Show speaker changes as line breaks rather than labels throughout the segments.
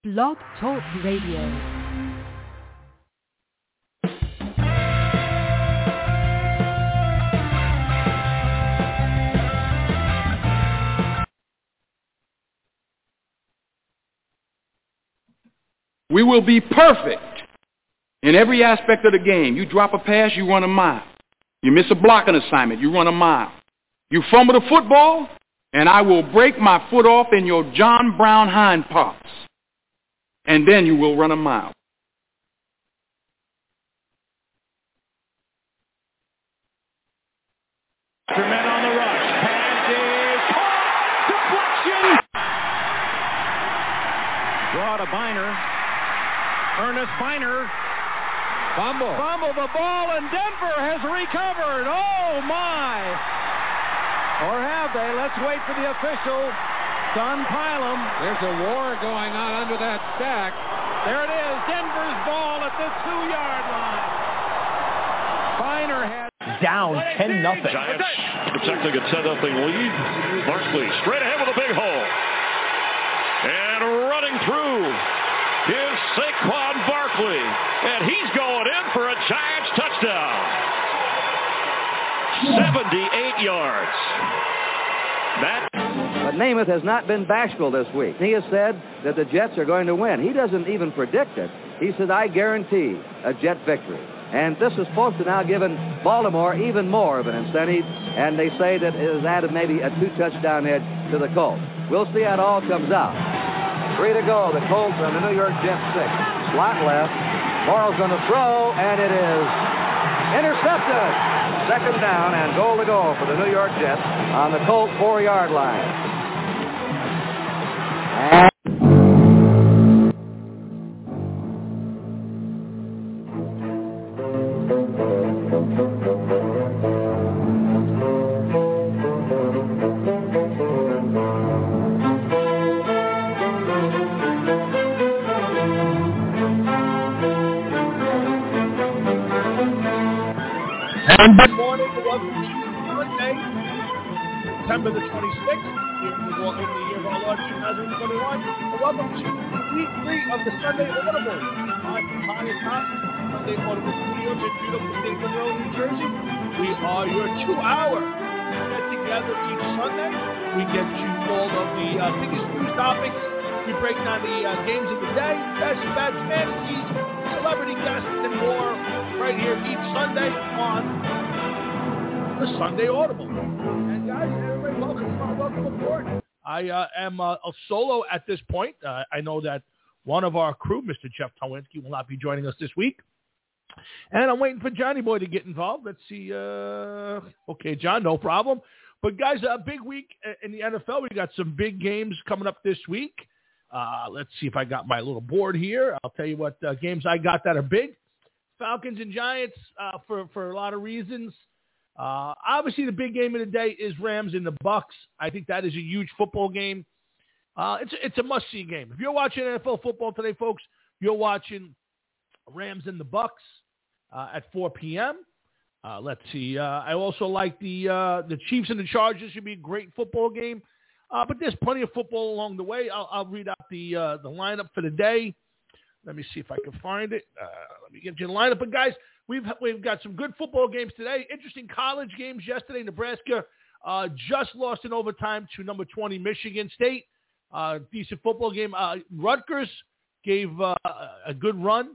Blog Talk Radio.
We will be perfect in every aspect of the game. You drop a pass, you run a mile. You miss a blocking assignment, you run a mile. You fumble the football, and I will break my foot off in your John Brown hind parts. And then you will run a mile.
Men on the rush. Pass is caught. Deflection. Draw to Biner. Ernest Biner. Fumble the ball, and Denver has recovered. Oh, my. Or have they? Let's wait for the official. Don Pilum.
There's a war going on under that stack.
There it is. Denver's ball at the 2-yard line. Biner has
down 10-0.
Giants protecting a 10-0 lead. Barkley straight ahead with a big hole. And running through is Saquon Barkley. And he's going in for a Giants touchdown. 78 yards.
But Namath has not been bashful this week. He has said that the Jets are going to win. He doesn't even predict it. He said, I guarantee a Jet victory. And this is supposed to now given Baltimore even more of an incentive, and they say that it has added maybe a 2-touchdown edge to the Colts. We'll see how it all comes out. 3 to go. The Colts on the New York Jets 6. Slot left. Morrow's going to throw, and it is intercepted. Second down and goal to go for the New York Jets on the Colts 4-yard line.
Good morning and welcome to Monday, September the 26th, in the year of our Lord 2021. And welcome to week 3 of the Sunday Audible. I'm High Top, Sunday Audible Studios in beautiful state of Monroe, New Jersey. We are your 2-hour get together each Sunday. We get you all of the biggest news topics. We break down the games of the day, best bets, fantasies, celebrity guests, and more right here each Sunday on the Sunday Audible. And guys, everybody, welcome aboard. I am a solo at this point. I know that one of our crew, Mr. Jeff Towinski, will not be joining us this week. And I'm waiting for Johnny Boy to get involved. Let's see. Okay, John, no problem. But guys, a big week in the NFL. We got some big games coming up this week. Let's see if I got my little board here. I'll tell you what games I got that are big. Falcons and Giants for a lot of reasons. Obviously, the big game of the day is Rams and the Bucks. I think that is a huge football game. It's a must-see game. If you're watching NFL football today, folks, you're watching Rams and the Bucks at 4 p.m. Let's see. I also like the Chiefs and the Chargers. Should be a great football game. But there's plenty of football along the way. I'll read out the lineup for the day. Let me see if I can find it. Let me get you the lineup. But guys, we've got some good football games today. Interesting college games yesterday. Nebraska just lost in overtime to number 20 Michigan State. Decent football game. Rutgers gave a good run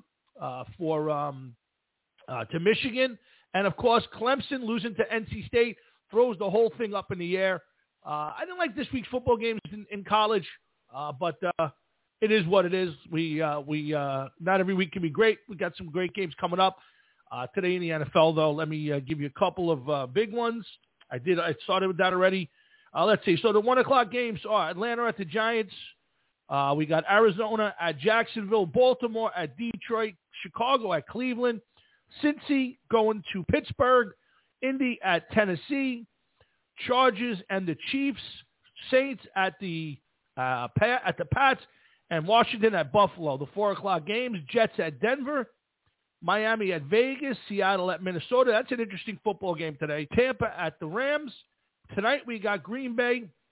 to Michigan, and of course Clemson losing to NC State throws the whole thing up in the air. I didn't like this week's football games in college, but it is what it is. We not every week can be great. We got some great games coming up today in the NFL, though. Let me give you a couple of big ones. I started with that already. Let's see. So the 1:00 games are Atlanta at the Giants. We got Arizona at Jacksonville, Baltimore at Detroit, Chicago at Cleveland, Cincy going to Pittsburgh, Indy at Tennessee, Chargers and the Chiefs, Saints at the Pats, and Washington at Buffalo. The 4:00 games, Jets at Denver, Miami at Vegas, Seattle at Minnesota. That's an interesting football game today. Tampa at the Rams. Tonight we got Green Bay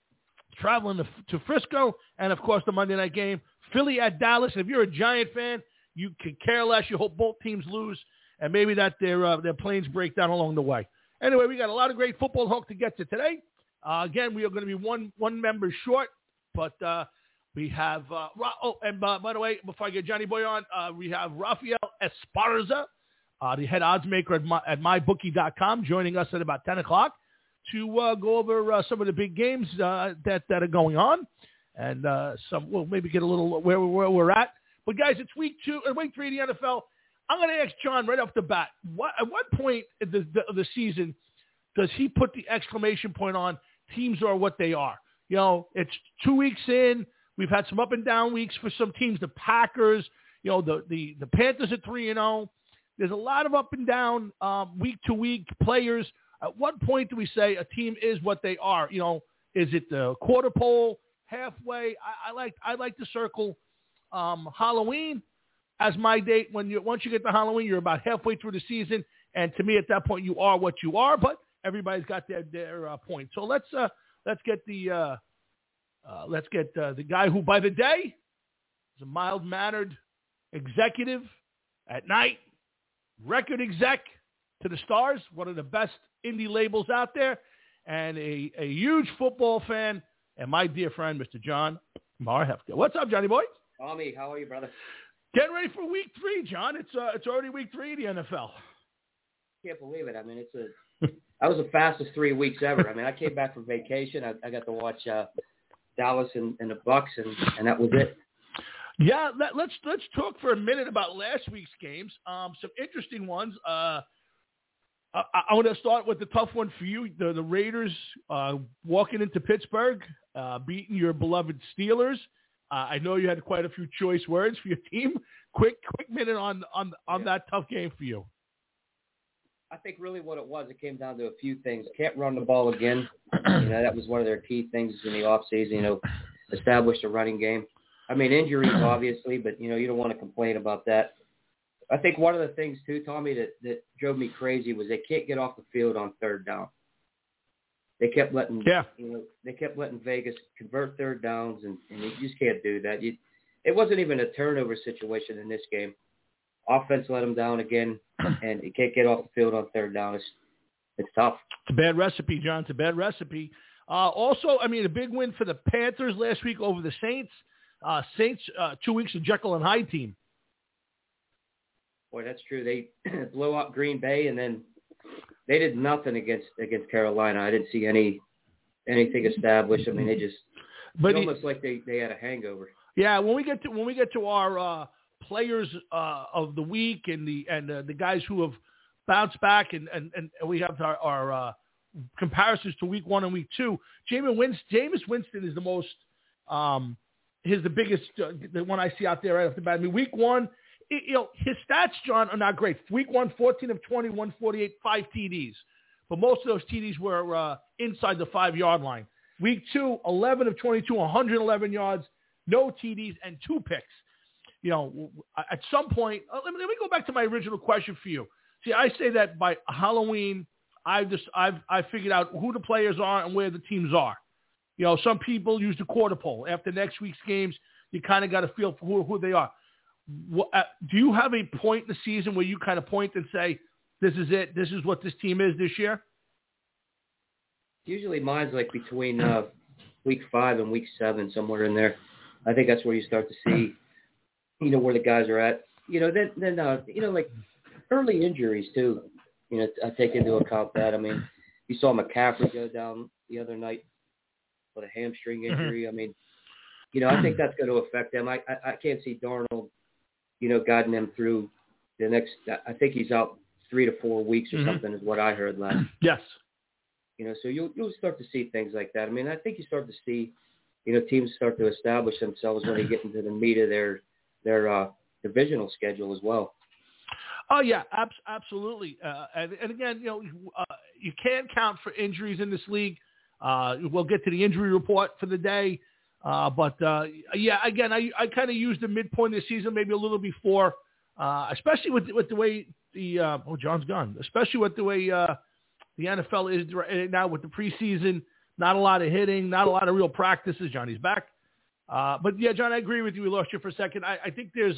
traveling to Frisco, and, of course, the Monday night game, Philly at Dallas. And if you're a Giant fan, you could care less. You hope both teams lose, and maybe that their planes break down along the way. Anyway, we got a lot of great football talk to get to today. Again, we are going to be one member short, but we have by the way, before I get Johnny Boy on, we have Rafael Esparza, the head odds maker at mybookie.com, joining us at about 10 o'clock to go over some of the big games that are going on, and we'll maybe get a little where we're at. But guys, it's week 3 of the NFL. I'm going to ask John right off the bat, at what point of the season does he put the exclamation point on teams are what they are? You know, it's 2 weeks in. We've had some up and down weeks for some teams. The Packers, you know, the Panthers at 3-0. There's a lot of up and down week to week players. At what point do we say a team is what they are? You know, is it the quarter pole, halfway? I like to circle Halloween as my date. Once you get to Halloween, you're about halfway through the season, and to me, at that point, you are what you are. But everybody's got their point. So let's get the guy who by the day is a mild-mannered executive, at night record exec to the stars, one of the best indie labels out there, and a huge football fan, and my dear friend, Mr. John Marhefka. What's up, Johnny boy?
Tommy, how are you, brother?
Getting ready for week 3, John. It's already week 3 of the NFL.
Can't believe it. I mean, that was the fastest 3 weeks ever. I mean, I came back from vacation. I got to watch Dallas and the Bucs, and that was it.
Yeah, let's talk for a minute about last week's games. Some interesting ones. I want to start with the tough one for you. The Raiders walking into Pittsburgh, beating your beloved Steelers. I know you had quite a few choice words for your team. Quick minute on that tough game for you.
I think really what it came down to a few things. Can't run the ball again. You know, that was one of their key things in the offseason, you know, establish a running game. I mean, injuries, obviously, but, you know, you don't want to complain about that. I think one of the things, too, Tommy, that drove me crazy was they can't get off the field on third down. They kept letting Vegas convert third downs, and you just can't do that. It wasn't even a turnover situation in this game. Offense let them down again, and you can't get off the field on third down. It's tough.
It's a bad recipe, John. It's a bad recipe. Also, I mean, a big win for the Panthers last week over the Saints. Saints, 2 weeks of Jekyll and Hyde team.
Boy, that's true. They blew up Green Bay, and then they did nothing against Carolina. I didn't see anything established. I mean, almost like they had a hangover. Yeah,
when we get to our players of the week and the guys who have bounced back, and we have our comparisons to week 1 and week 2. Jameis Winston is the most. He's the biggest, the one I see out there right off the bat. I mean, week 1, his stats, John, are not great. Week 1, 14 of 20, 148, 5 TDs. But most of those TDs were inside the 5-yard line. Week 2, 11 of 22, 111 yards, no TDs, and 2 picks. You know, at some point, let me go back to my original question for you. See, I say that by Halloween, I've figured out who the players are and where the teams are. You know, some people use the quarter pole. After next week's games, you kind of got a feel for who they are. Do you have a point in the season where you kind of point and say, this is it, this is what this team is this year?
Usually mine's like between week 5 and week 7, somewhere in there. I think that's where you start to see, you know, where the guys are at. You know, then you know, like early injuries too. You know, I take into account that. I mean, you saw McCaffrey go down the other night with a hamstring injury. I mean, you know, I think that's going to affect them. I can't see Darnold, you know, guiding them through the next. I think he's out 3 to 4 weeks or something is what I heard last.
Yes.
You know, so you'll start to see things like that. I mean, I think you start to see, you know, teams start to establish themselves when they get into the meat of their divisional schedule as well.
Oh, yeah, absolutely. And again, you know, you can't count for injuries in this league. We'll get to the injury report for the day. But yeah, again, I kind of used the midpoint of the season, maybe a little before, especially with the way John's gone, especially with the way the NFL is right now with the preseason. not a lot of hitting, not a lot of real practices. Johnny's back. But yeah, John, I agree with you. We lost you for a second. I think there's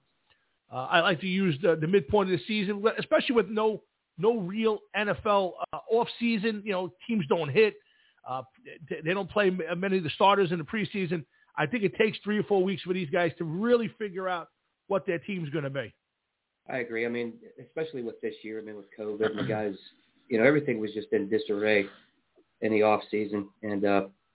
I like to use the midpoint of the season, especially with no real NFL off season. Teams don't hit. They don't play many of the starters in the preseason. I think it takes 3 or 4 weeks for these guys to really figure out what their team's going to be. I
agree. I mean, especially with this year, with COVID, and the guys, everything was just in disarray in the off season. And,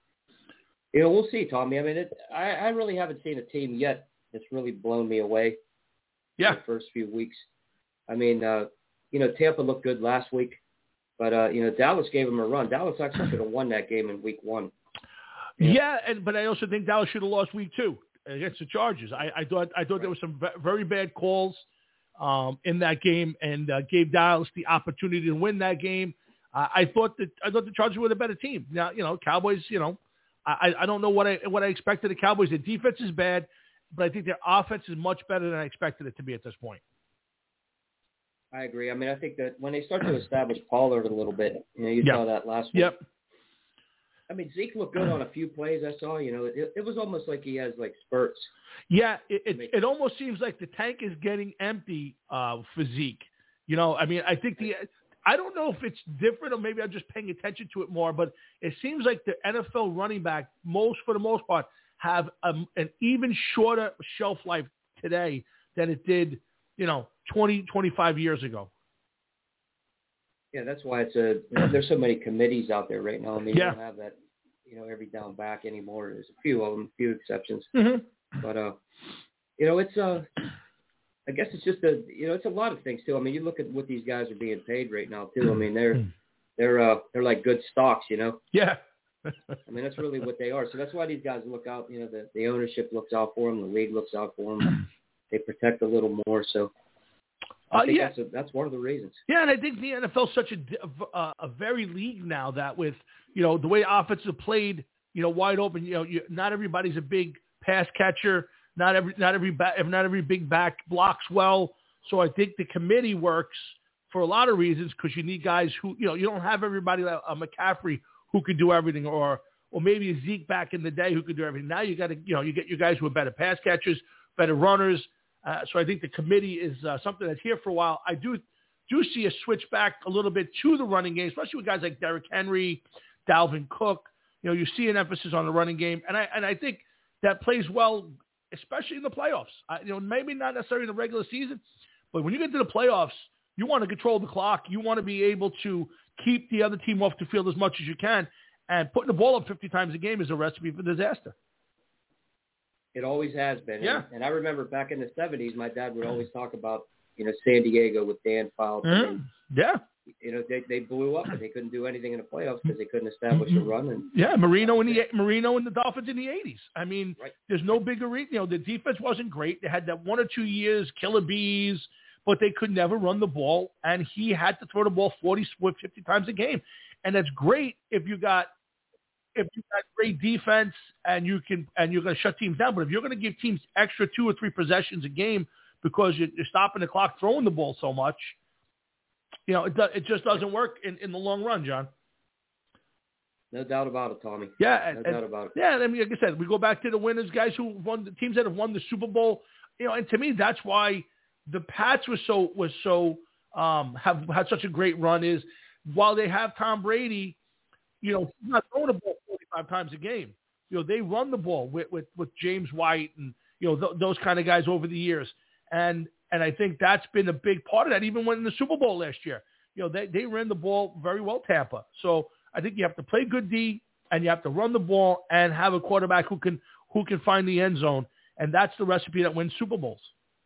we'll see, Tommy. I mean, I really haven't seen a team yet that's really blown me away.
Yeah.
The first few weeks. I mean, Tampa looked good last week, but, Dallas gave them a run. Dallas actually could have won that game in week 1.
Yeah, but I also think Dallas should have lost week 2 against the Chargers. I thought there were some very bad calls in that game, and gave Dallas the opportunity to win that game. I thought the Chargers were the better team. Now, Cowboys. I don't know what I expected. The Cowboys. Their defense is bad, but I think their offense is much better than I expected it to be at this point.
I agree. I mean, I think that when they start to establish Pollard a little bit, you saw that last week.
Yep.
I mean, Zeke looked good on a few plays I saw. It was almost like he has, spurts.
Yeah, it almost seems like the tank is getting empty for Zeke. I mean, I think I don't know if it's different or maybe I'm just paying attention to it more, but it seems like the NFL running back, for the most part, have an even shorter shelf life today than it did, 20, 25 years ago.
Yeah, that's why there's so many committees out there right now. I mean, you don't have that, every down back anymore. There's a few of them, a few exceptions.
Mm-hmm.
But, it's I guess it's just it's a lot of things too. I mean, you look at what these guys are being paid right now too. I mean, they're like good stocks,
Yeah.
I mean, that's really what they are. So that's why these guys look out. The ownership looks out for them. The league looks out for them. They protect a little more. So I think that's one of the reasons.
Yeah, and I think the NFL is such a very league now that with the way offenses are played, wide open. Not everybody's a big pass catcher. Not every big back blocks well. So I think the committee works for a lot of reasons because you need guys who you don't have everybody like a McCaffrey who could do everything, or maybe a Zeke back in the day who could do everything. Now you got to you get your guys who are better pass catchers, better runners. So I think the committee is something that's here for a while. I do see a switch back a little bit to the running game, especially with guys like Derrick Henry, Dalvin Cook. You see an emphasis on the running game, and I think that plays well, especially in the playoffs. Maybe not necessarily in the regular season, but when you get to the playoffs, you want to control the clock. You want to be able to keep the other team off the field as much as you can, and putting the ball up 50 times a game is a recipe for disaster.
It always has been.
Yeah.
And I remember back in the 70s, my dad would always talk about, San Diego with Dan Fouts.
Mm-hmm. Yeah.
They blew up and they couldn't do anything in the playoffs because they couldn't establish a run. And
Marino and the Dolphins in the 80s. I mean,
right.
There's no bigger reason. The defense wasn't great. They had that 1 or 2 years, killer bees, but they could never run the ball, and he had to throw the ball 40, 50 times a game. And that's great if you got great defense and you're going to shut teams down. But if you're going to give teams extra 2 or 3 possessions a game because you're stopping the clock throwing the ball so much, it just doesn't work in the long run, John.
No doubt about it, Tommy.
Yeah,
no doubt about it.
Yeah, I mean, like I said, we go back to the winners, guys who won, the teams that have won the Super Bowl. And to me, that's why the Pats have had such a great run. Is while they have Tom Brady, he's not throwing the ball 45 times a game. They run the ball with James White and those kind of guys over the years. And I think that's been a big part of that. Even when in the Super Bowl last year, they ran the ball very well, Tampa. So I think you have to play good D and you have to run the ball and have a quarterback who can find the end zone. And that's the recipe that wins Super Bowls.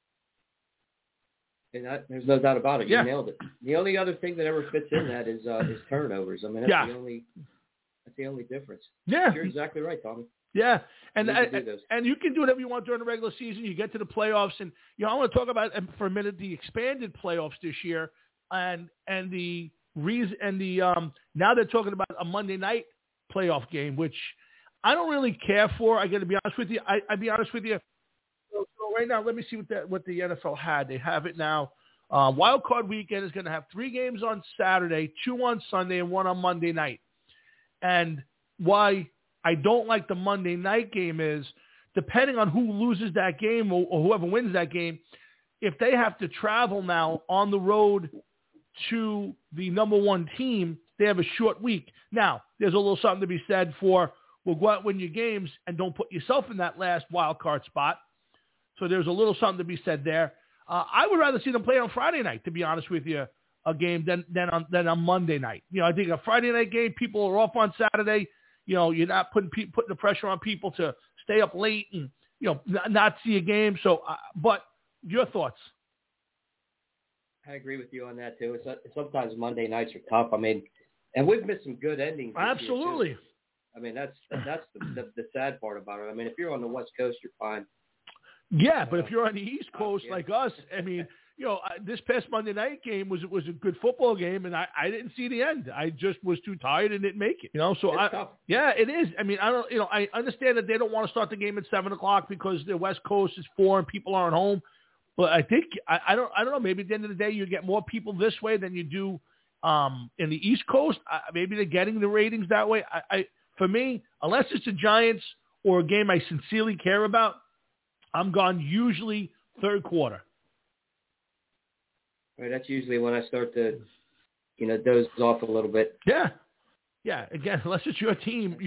And there's no doubt about it. You
Yeah.
nailed it. The only other thing that ever fits in that is turnovers. I mean, that's the only difference.
Yeah.
You're exactly right, Tommy.
Yeah, and
you
you can do whatever you want during the regular season. You get to the playoffs, and I want to talk about for a minute the expanded playoffs this year, and the reason and the now they're talking about a Monday night playoff game, which I don't really care for. I got to be honest with you. I'd be honest with you. So right now, let me see what the NFL had. They have it now. Wild Card Weekend is going to have 3 games on Saturday, 2 on Sunday, and 1 on Monday night. And why I don't like the Monday night game is, depending on who loses that game or whoever wins that game, if they have to travel now on the road to the number one team, they have a short week. Now, there's a little something to be said for, well, go out, win your games, and don't put yourself in that last wild card spot. So there's a little something to be said there. I would rather see them play on Friday night, to be honest with you, a game than on Monday night. I think a Friday night game, people are off on Saturday. You're not putting the pressure on people to stay up late and, not see a game. So, but your thoughts?
I agree with you on that too. Sometimes Monday nights are tough. I mean, and we've missed some good endings.
Absolutely.
I mean, that's the sad part about it. I mean, if you're on the West Coast, you're fine.
Yeah, but if you're on the East Coast like us, I mean, this past Monday night game was a good football game, and I didn't see the end. I just was too tired and didn't make it. So
tough.
Yeah, it is. I mean, I understand that they don't want to start the game at 7:00 because the West Coast is 4 and people aren't home. But I think I don't know. Maybe at the end of the day, you get more people this way than you do in the East Coast. Maybe they're getting the ratings that way. For me, unless it's the Giants or a game I sincerely care about, I'm gone usually third quarter.
Right, that's usually when I start to, doze off a little bit.
Yeah. Again, unless it's your team,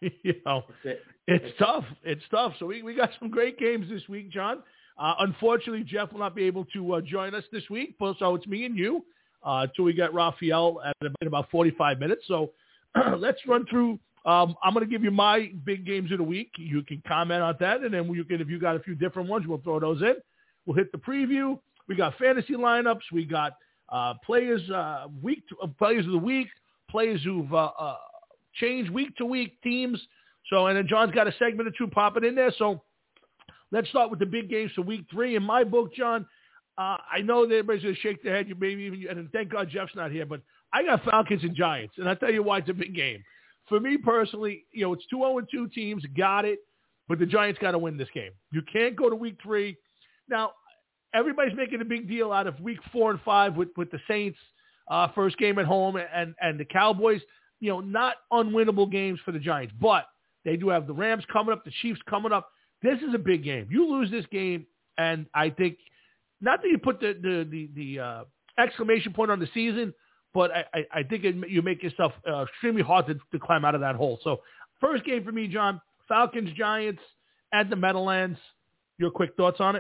it's tough. It's tough. So we got some great games this week, John. Unfortunately, Jeff will not be able to join us this week, so it's me and you until we get Raphael in about 45 minutes. So let's run through. I'm going to give you my big games of the week. You can comment on that, and then if you got a few different ones, we'll throw those in. We'll hit the preview. We got fantasy lineups. We got players of the week, players who've changed week to week, teams. So, and then John's got a segment or two popping in there. So let's start with the big games for week 3. In my book, John, I know that everybody's going to shake their head. You maybe even, and thank God Jeff's not here, but I got Falcons and Giants, and I'll tell you why it's a big game. For me personally, it's 2-0-2 teams, got it, but the Giants got to win this game. You can't go to week 3. Now, everybody's making a big deal out of week 4 and 5 with the Saints, first game at home, and the Cowboys, not unwinnable games for the Giants, but they do have the Rams coming up, the Chiefs coming up. This is a big game. You lose this game, and I think, not that you put the exclamation point on the season, but I think you make yourself extremely hard to climb out of that hole. So first game for me, John, Falcons, Giants at the Meadowlands. Your quick thoughts on it?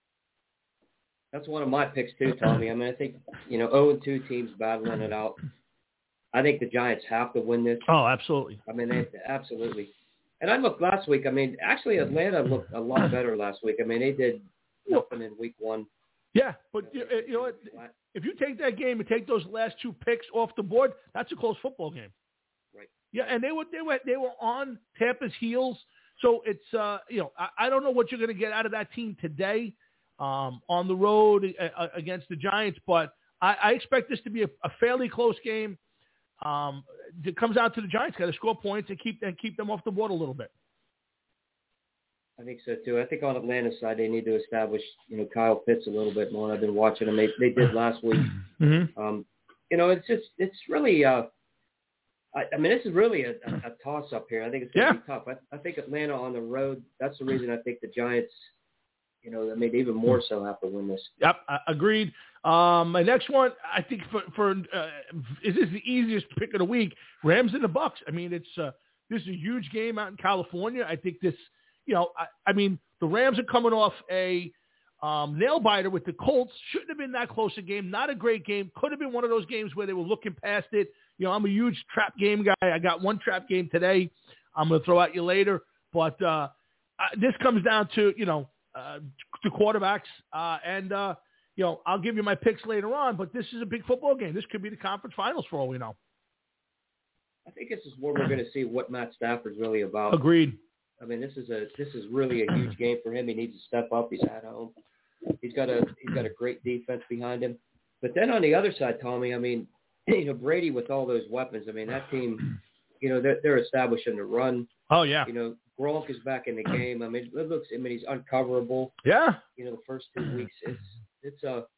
That's one of my picks too, Tommy. I mean, I think, 0-2 teams battling it out. I think the Giants have to win this.
Oh, absolutely.
I mean, absolutely. And I looked last week. I mean, actually, Atlanta looked a lot better last week. I mean, they did nothing in week 1.
Yeah, but you know what? If you take that game and take those last 2 picks off the board, that's a close football game.
Right.
Yeah, and they were on Tampa's heels. So it's I don't know what you're going to get out of that team today on the road against the Giants, but I expect this to be a fairly close game. It comes out to the Giants got to score points and keep them off the board a little bit.
I think so too. I think on Atlanta's side they need to establish, Kyle Pitts a little bit more. I've been watching them. They did last week.
Mm-hmm.
It's really. I mean, this is really a toss up here. I think it's going to be tough. I think Atlanta on the road. That's the reason I think the Giants. They even more so have to win this.
Yep, agreed. My next one, I think for is this the easiest pick of the week? Rams and the Bucks. I mean, this is a huge game out in California. I think this. I mean, the Rams are coming off a nail biter with the Colts. Shouldn't have been that close a game. Not a great game. Could have been one of those games where they were looking past it. I'm a huge trap game guy. I got one trap game today. I'm going to throw at you later. But this comes down to, the quarterbacks. And I'll give you my picks later on. But this is a big football game. This could be the conference finals for all we know.
I think this is where we're going to see what Matt Stafford's really about.
Agreed.
I mean, this is really a huge game for him. He needs to step up. He's at home. He's got a great defense behind him. But then on the other side, Tommy, I mean, Brady with all those weapons. I mean, that team, they're establishing the run.
Oh yeah.
Gronk is back in the game. I mean, he's uncoverable.
Yeah.
The first 2 weeks, it's a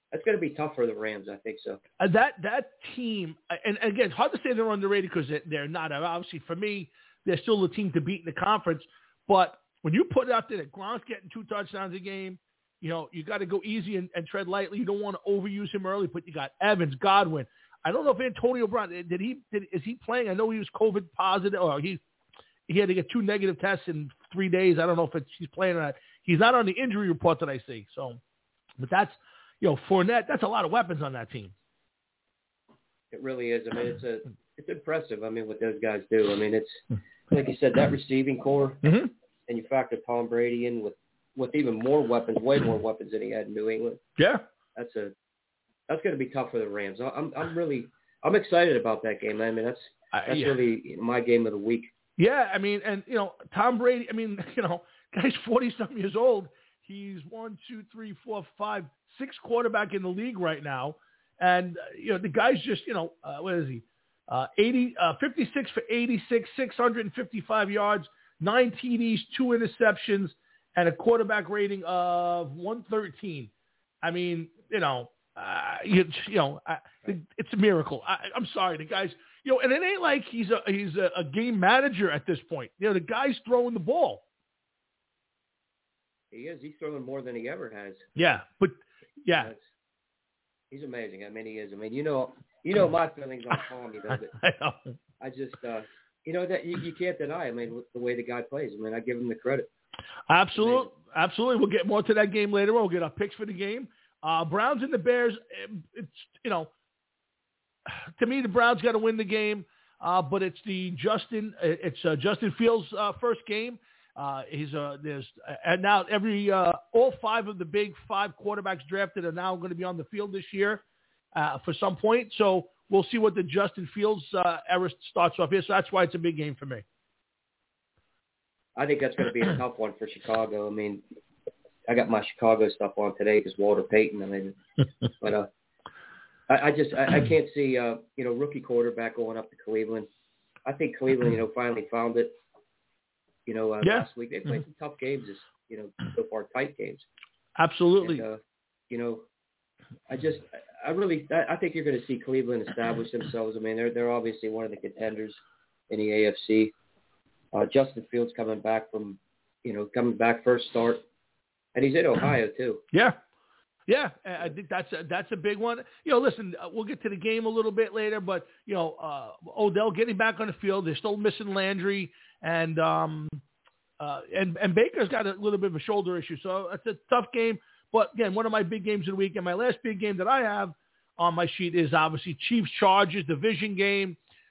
That's going to be tough for the Rams. I think so.
That team, and again, hard to say they're underrated because they're not. Obviously, for me, they're still the team to beat in the conference. But when you put it out there that Gronk's getting 2 touchdowns a game, you got to go easy and tread lightly. You don't want to overuse him early, but you got Evans, Godwin. I don't know if Antonio Brown, is he playing? I know he was COVID positive, or he had to get 2 negative tests in 3 days. I don't know if he's playing or not. He's not on the injury report that I see. So, but that's, Fournette, that's a lot of weapons on that team.
It really is. I mean, it's impressive. I mean, what those guys do. I mean, it's like you said, that receiving core, and you factor Tom Brady in with even more weapons, way more weapons than he had in New England.
Yeah,
that's going to be tough for the Rams. I'm excited about that game. I mean, that's really my game of the week.
Yeah, I mean, and Tom Brady. I mean, guy's 40-something years old. He's 1, 2, 3, 4, 5, 6 quarterback in the league right now, and the guy's just what is he? 56 for 86, 655 yards, 9 TDs, 2 interceptions, and a quarterback rating of 113. I mean, it's a miracle. I'm sorry, the guy's, and it ain't like he's a game manager at this point. The guy's throwing the ball.
He is. He's throwing more than he ever has.
Yeah, but yeah,
he's amazing. I mean, he is. I mean, my feelings on Tommy, though. I just, that you can't deny. I mean, the way the guy plays. I mean, I give him the credit.
Absolutely. We'll get more to that game later. We'll get our picks for the game. Browns and the Bears. It's to me the Browns got to win the game, but it's Justin Fields' first game. And now all 5 of the big 5 quarterbacks drafted are now going to be on the field this year for some point. So we'll see what the Justin Fields era starts off here. So that's why it's a big game for me.
I think that's going to be a tough one for Chicago. I mean, I got my Chicago stuff on today because Walter Payton. I mean, but I can't see rookie quarterback going up to Cleveland. I think Cleveland finally found it. Last week they played some tough games. So far tight games.
Absolutely.
And, I think you're going to see Cleveland establish themselves. I mean, they're obviously one of the contenders in the AFC. Justin Fields coming back first start, and he's in Ohio too.
Yeah, I think that's a big one. Listen, we'll get to the game a little bit later, but Odell getting back on the field. They're still missing Landry, and Baker's got a little bit of a shoulder issue, so it's a tough game. But again, one of my big games of the week, and my last big game that I have on my sheet is obviously Chiefs Chargers division game.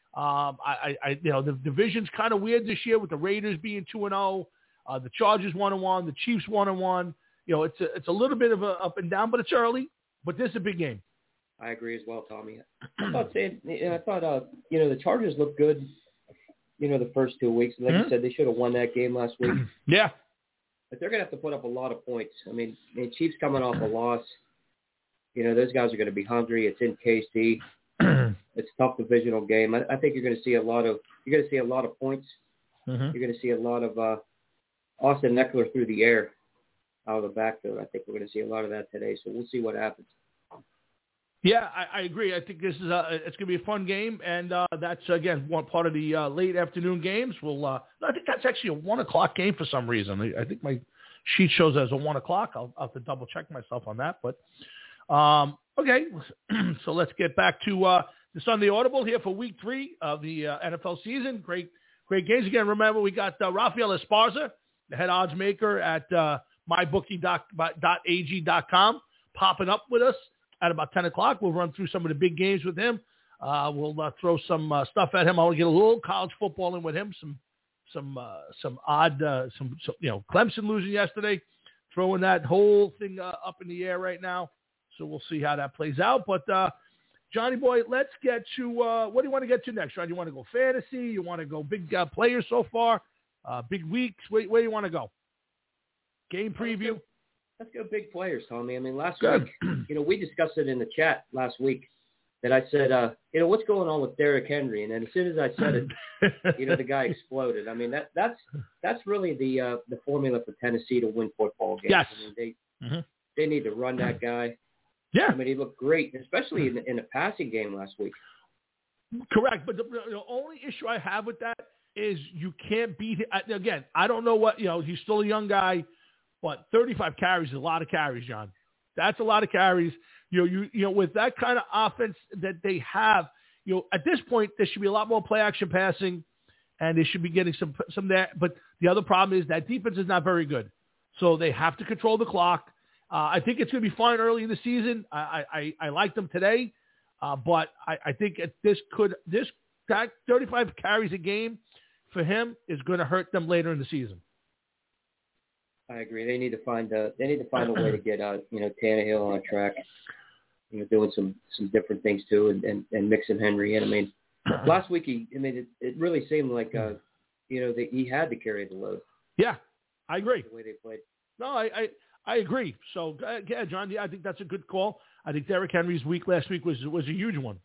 The division's kind of weird this year with the Raiders being 2-0, the Chargers 1-1, the Chiefs 1-1. It's a little bit of a up and down, but it's early. But this is a big game.
I agree as well, Tommy. I thought the Chargers looked good. The first 2 weeks. Like you said, they should have won that game last week.
Yeah.
But they're going to have to put up a lot of points. I mean, Chiefs coming off a loss. Those guys are going to be hungry. It's in KC. It's a tough divisional game. I think you're going to see a lot of points. You're going to see a lot of Austin Eckler through the air out of the backfield. I think we're going to see a lot of that today. So we'll see what happens.
Yeah, I agree. I think this is it's going to be a fun game, and that's again one part of the late afternoon games. I think that's actually a 1:00 game for some reason. I think my sheet shows as a 1:00. I'll have to double check myself on that. But okay, so let's get back to the Sunday Audible here for Week 3 of the NFL season. Great games again. Remember, we got Rafael Esparza, the head odds maker at mybookie.ag.com, popping up with us at about 10 o'clock. We'll run through some of the big games with him. We'll throw some stuff at him. I'll get a little college football in with him. Some odd, Clemson losing yesterday, throwing that whole thing up in the air right now. So we'll see how that plays out. But Johnny boy, let's get to what do you want to get to next, John? You want to go fantasy? You want to go big players so far? Big weeks? Where do you want to go? Game preview?
Let's go big players, Tommy. I mean, last week, we discussed it in the chat last week that I said, what's going on with Derrick Henry? And then as soon as I said it, the guy exploded. I mean, that's really the formula for Tennessee to win football games.
Yes.
I mean, they need to run that guy. Yeah. I mean, he looked great, especially in the passing game last week.
Correct. But the only issue I have with that is you can't beat him. Again, I don't know what, he's still a young guy, but 35 carries is a lot of carries, John. That's a lot of carries. You with that kind of offense that they have, at this point, there should be a lot more play action passing, and they should be getting some there. But the other problem is that defense is not very good. So they have to control the clock. I think it's going to be fine early in the season. I like them today, but I think this 35 carries a game for him is going to hurt them later in the season.
I agree. They need to find a way to get Tannehill on track. Doing some different things too, and mixing Henry in. I mean, last week it really seemed like that he had to carry the load.
Yeah, I agree.
The way they played.
No, I agree. So yeah, John, I think that's a good call. I think Derrick Henry's week last week was a huge one.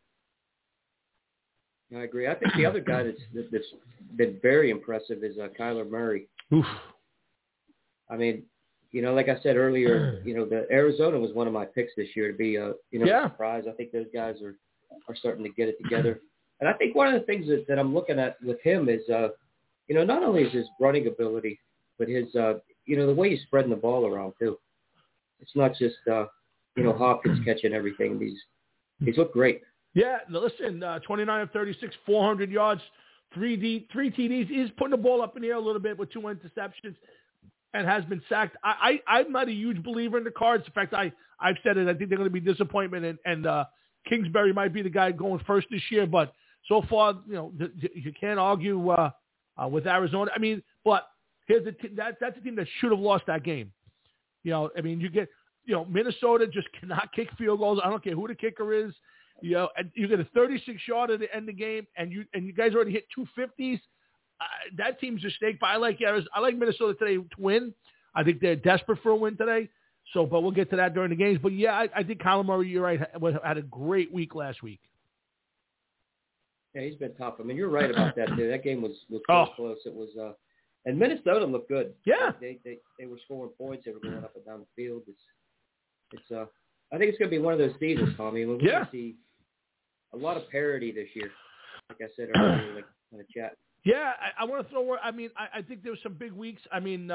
I agree. I think the other guy that's been very impressive is Kyler Murray.
Oof.
I mean, like I said earlier, the Arizona was one of my picks this year to be a surprise. I think those guys are starting to get it together. And I think one of the things that I'm looking at with him is, not only is his running ability, but his, the way he's spreading the ball around too. It's not just, Hopkins catching everything. He's looked great.
Yeah, listen, 29 of 36, 400 yards, 3 TDs. He's putting the ball up in the air a little bit with 2 interceptions and has been sacked. I'm not a huge believer in the Cards. In fact, I've said it. I think they're going to be disappointment, and Kingsbury might be the guy going first this year. But so far, you can't argue with Arizona. I mean, but here's that's a team that should have lost that game. You get Minnesota just cannot kick field goals. I don't care who the kicker is. And you get a 36-yard at the end of the game, and you guys already hit 250s. That team's a snake, but I like Minnesota today to win. I think they're desperate for a win today. So, but we'll get to that during the games. But yeah, I think Kyler Murray, you're right, had a great week last week.
Yeah, he's been tough. I mean, you're right about that too. That game was so close. It was, and Minnesota looked good.
Yeah,
they were scoring points. They were going up and down the field. It's I think it's going to be one of those seasons, Tommy. We're going to see a lot of parity this year. Like I said earlier, like in the chat.
Yeah, I want to throw. I mean, I think there were some big weeks. Ryan.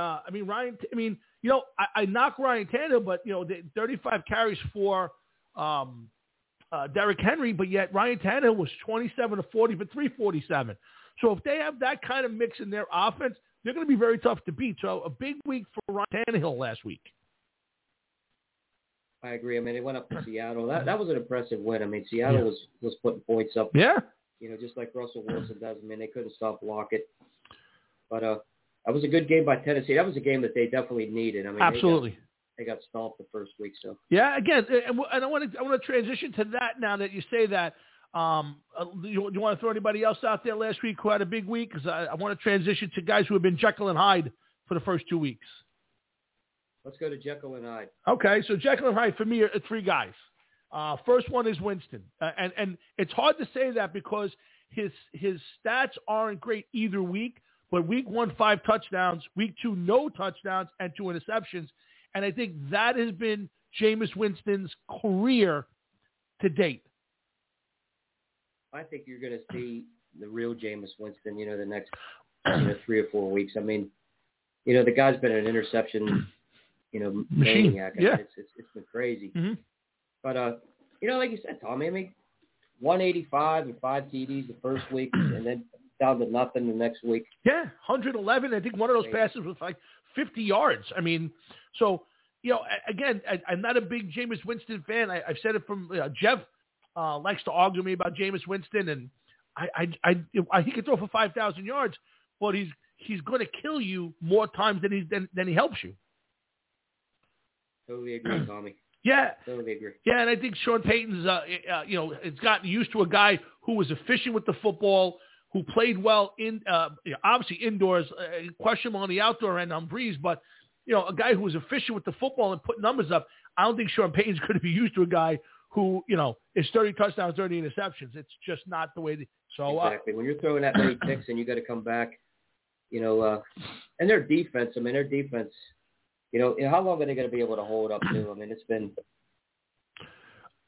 I knock Ryan Tannehill, but the 35 carries for Derrick Henry, but yet Ryan Tannehill was 27 of 40 for 347. So if they have that kind of mix in their offense, they're going to be very tough to beat. So a big week for Ryan Tannehill last week.
I agree. I mean, they went up to Seattle. That was an impressive win. I mean, Seattle was putting points up.
Yeah.
Just like Russell Wilson does. I mean, they couldn't stop block it. But that was a good game by Tennessee. That was a game that they definitely needed. I mean,
absolutely.
They got stomped the first week. So
yeah, again, and I want to transition to that now that you say that. You want to throw anybody else out there last week who had a big week? Because I want to transition to guys who have been Jekyll and Hyde for the first 2 weeks.
Let's go to Jekyll and Hyde.
Okay, so Jekyll and Hyde for me are 3 guys. First one is Winston, and it's hard to say that because his stats aren't great either week. But week 1, 5 touchdowns. Week 2, no touchdowns and 2 interceptions. And I think that has been Jameis Winston's career to date.
I think you're going to see the real Jameis Winston, the next 3 or 4 weeks. I mean, the guy's been an interception, maniac. I mean, it's been crazy.
Mm-hmm.
But, like you said, Tommy, I mean, 185 and 5 TDs the first week and then down to nothing the next week.
Yeah, 111. I think one of those passes was like 50 yards. I mean, so, again, I'm not a big Jameis Winston fan. I've said it from Jeff likes to argue with me about Jameis Winston, and he can throw for 5,000 yards, but he's going to kill you more times than he helps you.
Totally agree, Tommy.
Yeah.
Totally agree.
Yeah, and I think Sean Payton's, it's gotten used to a guy who was efficient with the football, who played well obviously indoors, questionable on the outdoor end on Breeze, but, a guy who was efficient with the football and put numbers up. I don't think Sean Payton's going to be used to a guy who, is 30 touchdowns, 30 interceptions. It's just not the way.
Exactly. When you're throwing that many picks and you got to come back, and their defense, how long are they going to be able to hold up to? I mean, it's been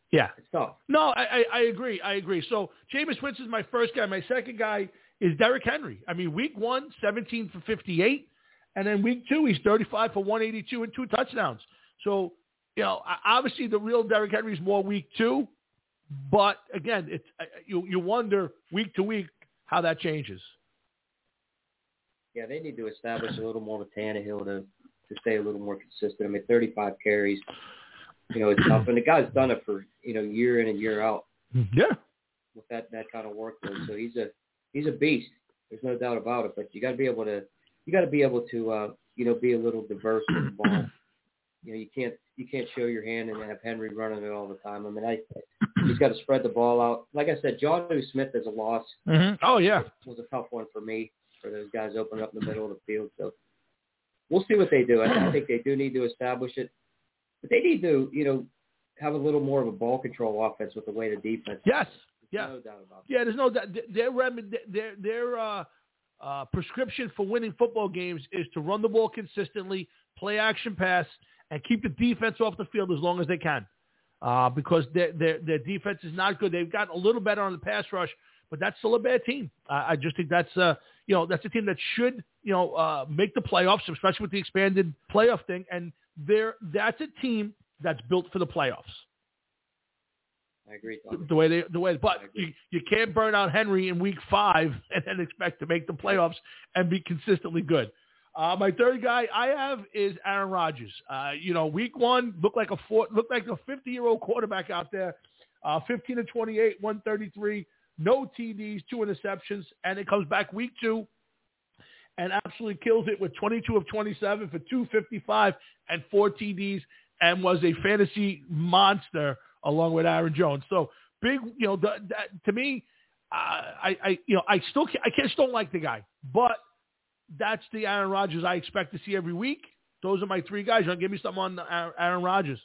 Yeah.
It's tough.
No, I agree. So Jameis Winston's my first guy. My second guy is Derrick Henry. I mean, week 1, 17 for 58. And then week 2, he's 35 for 182 and 2 touchdowns. So, obviously the real Derrick Henry is more week 2. But, again, it's you wonder week to week how that changes.
Yeah, they need to establish a little more with Tannehill to stay a little more consistent. I mean, 35 carries. It's tough. And the guy's done it for, year in and year out.
Yeah.
With that kind of workload. So he's a beast. There's no doubt about it. But you got to be able to be a little diverse with the ball. You can't show your hand and have Henry running it all the time. I mean, he's got to spread the ball out. Like I said, Jonnu Smith is a loss.
Mm-hmm. Oh, yeah.
It was a tough one for me, for those guys opening up in the middle of the field. So we'll see what they do. I think they do need to establish it. But they need to, have a little more of a ball control offense with the way the defense.
Yes. Yeah.
No doubt about that.
Yeah, there's no doubt. Their prescription for winning football games is to run the ball consistently, play action pass, and keep the defense off the field as long as they can. Because their defense is not good. They've gotten a little better on the pass rush, but that's still a bad team. I just think that's that's a team that should make the playoffs, especially with the expanded playoff thing. And that's a team that's built for the playoffs.
I agree, Tom.
But you can't burn out Henry in week 5 and then expect to make the playoffs and be consistently good. My third guy I have is Aaron Rodgers. Week 1 looked like a 50-year-old quarterback out there. 15 of 28, 133, no TDs, 2 interceptions, and it comes back week 2 and absolutely kills it with 22 of 27 for 255 and 4 TDs, and was a fantasy monster along with Aaron Jones. So big, to me, I still don't like the guy, but that's the Aaron Rodgers I expect to see every week. Those are my 3 guys. You want to give me something on Aaron Rodgers?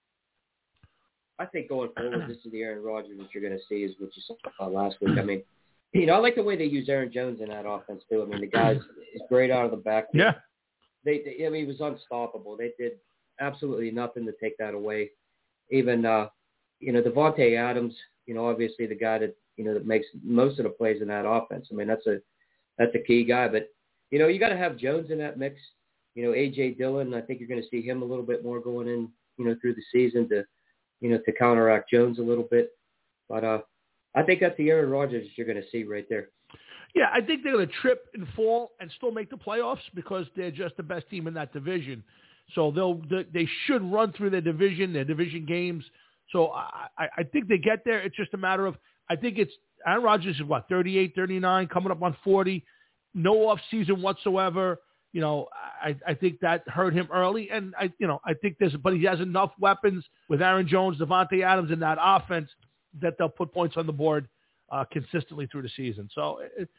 I think going forward, this is the Aaron Rodgers that you're going to see is what you saw last week. I mean, I like the way they use Aaron Jones in that offense too. I mean, the guy's is great out of the backfield.
Yeah.
He was unstoppable. They did absolutely nothing to take that away. Even, Devontae Adams, obviously the guy that, that makes most of the plays in that offense. I mean, that's a key guy. But, you got to have Jones in that mix. A.J. Dillon, I think you're going to see him a little bit more going in, through the season to counteract Jones a little bit. But I think that's the Aaron Rodgers you're going to see right there.
Yeah, I think they're going to trip and fall and still make the playoffs because they're just the best team in that division. So they should run through their division games. So I think they get there. It's just a matter of, I think it's Aaron Rodgers is 38, 39, coming up on 40, no off season whatsoever. I think that hurt him early, and I think but he has enough weapons with Aaron Jones, Devontae Adams in that offense that they'll put points on the board consistently through the season. So,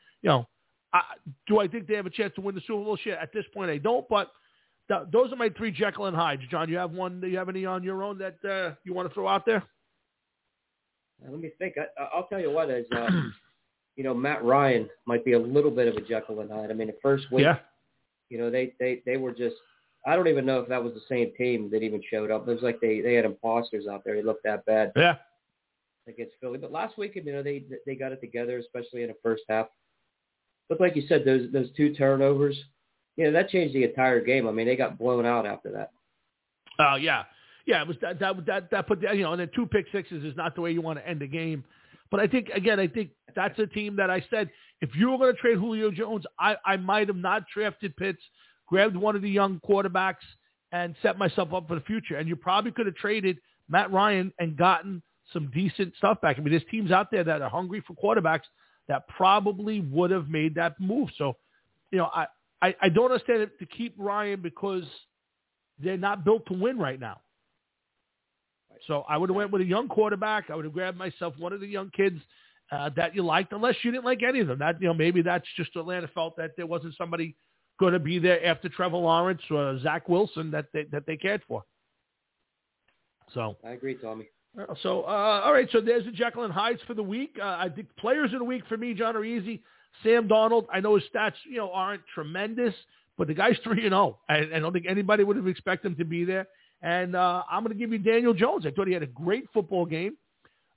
do I think they have a chance to win the Super Bowl? Shit, at this point I don't, but those are my 3 Jekyll and Hyde. John, you have one? Do you have any on your own that you want to throw out there?
Let me think. I'll tell you what is, Matt Ryan might be a little bit of a Jekyll and Hyde. I mean, the first week, they were just, I don't even know if that was the same team that even showed up. It was like they had imposters out there. They looked that bad.
Yeah.
Against Philly. But last week, they got it together, especially in the first half. But like you said, those 2 turnovers, that changed the entire game. I mean, they got blown out after that.
Oh, yeah. Yeah, it was that put, and then 2 pick sixes is not the way you want to end a game. But I think that's a team that I said, if you were going to trade Julio Jones, I might have not drafted Pitts, grabbed one of the young quarterbacks, and set myself up for the future. And you probably could have traded Matt Ryan and gotten some decent stuff back. I mean, there's teams out there that are hungry for quarterbacks that probably would have made that move. So, I don't understand it to keep Ryan because they're not built to win right now. So I would have went with a young quarterback. I would have grabbed myself one of the young kids that you liked, unless you didn't like any of them. That maybe that's just Atlanta felt that there wasn't somebody going to be there after Trevor Lawrence or Zach Wilson that they cared for. So
I agree, Tommy.
So all right, so there's the Jekyll and Hydes for the week. I think players of the week for me, John, are easy. Sam Darnold, I know his stats aren't tremendous, but the guy's 3-0. I don't think anybody would have expected him to be there. And I'm going to give you Daniel Jones. I thought he had a great football game.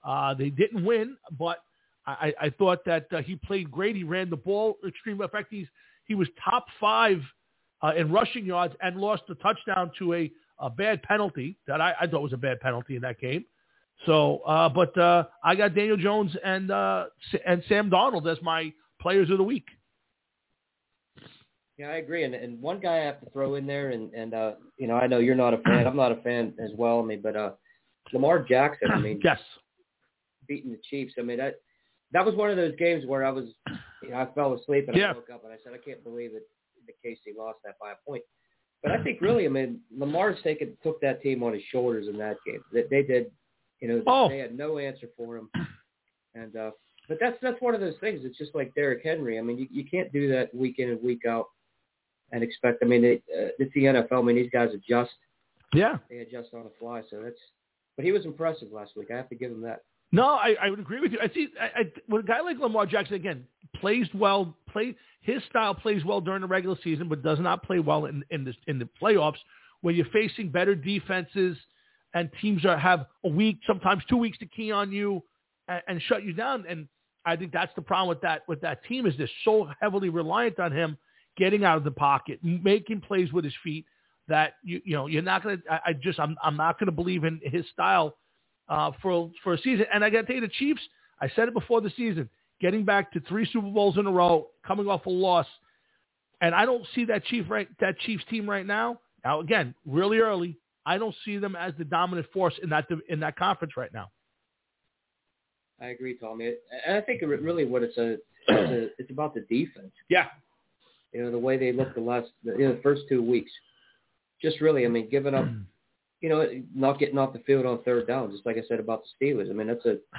They didn't win, but I thought that he played great. He ran the ball extremely effective. He was top 5 in rushing yards and lost the touchdown to a bad penalty that I thought was a bad penalty in that game. So, but I got Daniel Jones and Sam Darnold as my players of the week.
Yeah, I agree. And one guy I have to throw in there, and you know, I know you're not a fan. I'm not a fan as well. I mean, but Lamar Jackson. I mean,
yes,
beating the Chiefs. I mean, that was one of those games where I fell asleep and I woke up and I said, I can't believe it. The KC lost that by a point. But I think really, I mean, Lamar's took that team on his shoulders in that game. They did, you know, they had no answer for him. And but that's one of those things. It's just like Derrick Henry. I mean, you can't do that week in and week out and expect. I mean, it's the NFL. I mean, these guys adjust.
Yeah,
they adjust on the fly. So but he was impressive last week. I have to give him that.
No, I would agree with you. I see when a guy like Lamar Jackson, again, plays well, his style plays well during the regular season, but does not play well in the playoffs when you're facing better defenses and teams have a week, sometimes 2 weeks to key on you and shut you down. And I think that's the problem with that team is they're so heavily reliant on him getting out of the pocket, making plays with his feet that you're not going to. I'm not going to believe in his style. For a season. And I got to tell you, the Chiefs, I said it before the season, getting back to 3 Super Bowls in a row, coming off a loss. And I don't see that Chiefs team right now. Now, again, really early, I don't see them as the dominant force in that conference right now.
I agree, Tommy. And I think really what it's about the defense.
Yeah.
You know, the way they looked the first 2 weeks. Just really, I mean, giving up, you know, not getting off the field on third down, just like I said about the Steelers. I mean,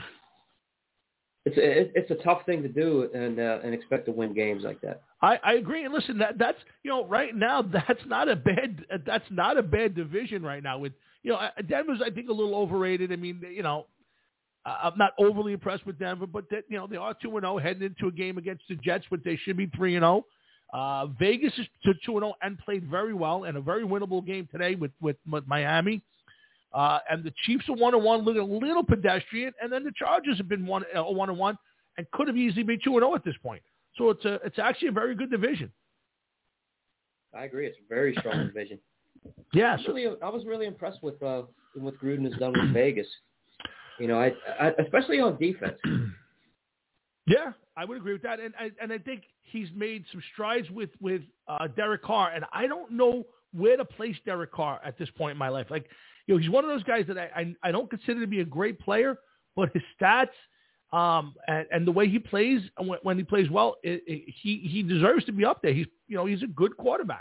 it's a tough thing to do and expect to win games like that.
I agree. And listen, that's right now that's not a bad division right now. With Denver's I think a little overrated. I mean, I'm not overly impressed with Denver, but they are 2-0 heading into a game against the Jets, but they should be 3-0. Vegas is 2-0 and played very well in a very winnable game today with Miami. And the Chiefs are 1-1, looking a little pedestrian, and then the Chargers have been 1-1 and could have easily been 2-0 at this point. So it's actually a very good division.
I agree. It's a very strong division.
Yeah.
I was really impressed with what Gruden has done with Vegas. I especially on defense.
Yeah, I would agree with that, and I think he's made some strides with Derek Carr, and I don't know where to place Derek Carr at this point in my life. Like, he's one of those guys that I don't consider to be a great player, but his stats and the way he plays when he plays well, he deserves to be up there. He's a good quarterback.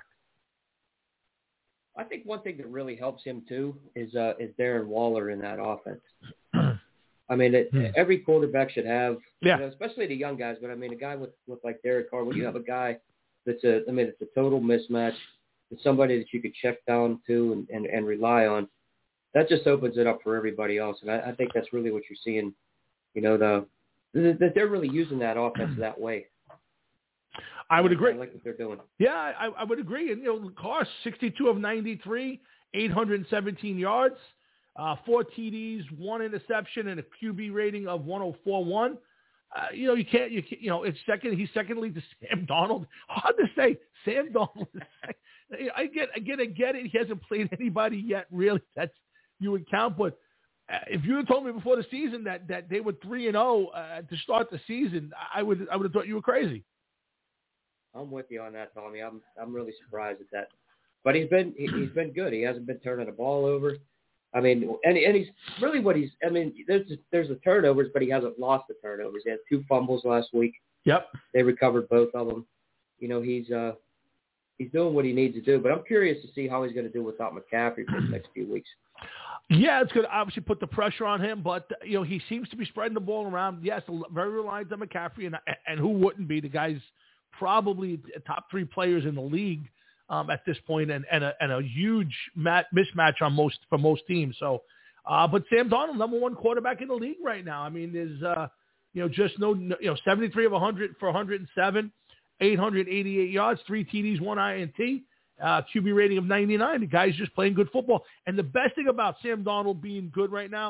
I think one thing that really helps him too is Darren Waller in that offense. I mean, every quarterback should have, especially the young guys. But I mean, a guy with like Derek Carr, when you have a guy it's a total mismatch. It's somebody that you could check down to and rely on. That just opens it up for everybody else. And I think that's really what you're seeing. That they're really using that offense that way.
I would agree.
I like what they're doing.
Yeah, I would agree. And Carr, 62 of 93, 817 yards. 4 TDs, 1 interception, and a QB rating of 104.1. It's second. He's secondly to Sam Darnold. Hard to say. Sam Darnold is second. I get it. He hasn't played anybody yet, really. That's you would count. But if you had told me before the season that they were 3-0 to start the season, I would have thought you were crazy.
I'm with you on that, Tommy. I'm really surprised at that. But he's been good. He hasn't been turning the ball over. I mean, and he's really there's the turnovers, but he hasn't lost the turnovers. He had 2 fumbles last week.
Yep.
They recovered both of them. He's doing what he needs to do, but I'm curious to see how he's going to do without McCaffrey for the next few weeks.
Yeah, it's going to obviously put the pressure on him, but he seems to be spreading the ball around. Yes, very reliant on McCaffrey, and who wouldn't be? The guy's probably top 3 players in the league. At this point, and a huge mismatch for most teams. So, but Sam Darnold, number 1 quarterback in the league right now. I mean, there's just 73 of 100 for 107, 888 yards, 3 TDs, 1 INT, QB rating of 99. The guy's just playing good football. And the best thing about Sam Darnold being good right now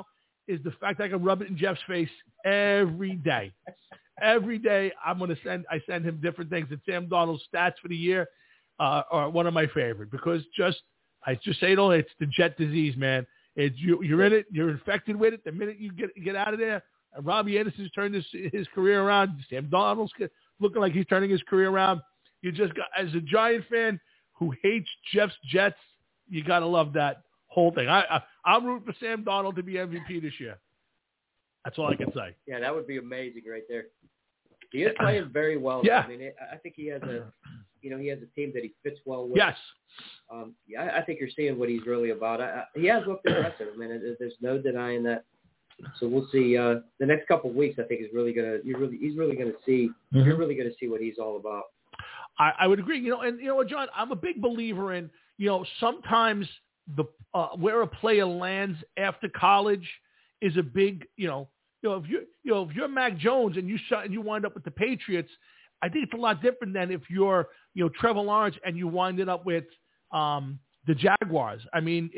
is the fact I can rub it in Jeff's face every day. Every day I send him different things. And Sam Darnold's stats for the year are one of my favorite because I just say it's the Jet disease, man. You're in it. You're infected with it. The minute you get out of there, Robbie Anderson's turned his career around. Sam Darnold's looking like he's turning his career around. You just got, as a Giant fan who hates Jeff's Jets, you got to love that whole thing. I'm rooting for Sam Darnold to be MVP this year. That's all I can say.
Yeah, that would be amazing right there. He is playing very well.
Yeah.
I mean, I think he has he has a team that he fits well with.
Yes.
I think you're seeing what he's really about. He has looked impressive. I mean, there's no denying that. So we'll see. The next couple of weeks, I think, is really gonna. He's really gonna see. Mm-hmm. You're really gonna see what he's all about.
I would agree. And you know what, John? I'm a big believer in. Sometimes where a player lands after college is a big. If you're Mac Jones and you wind up with the Patriots, I think it's a lot different than if you're Trevor Lawrence and you wind it up with the Jaguars. I mean,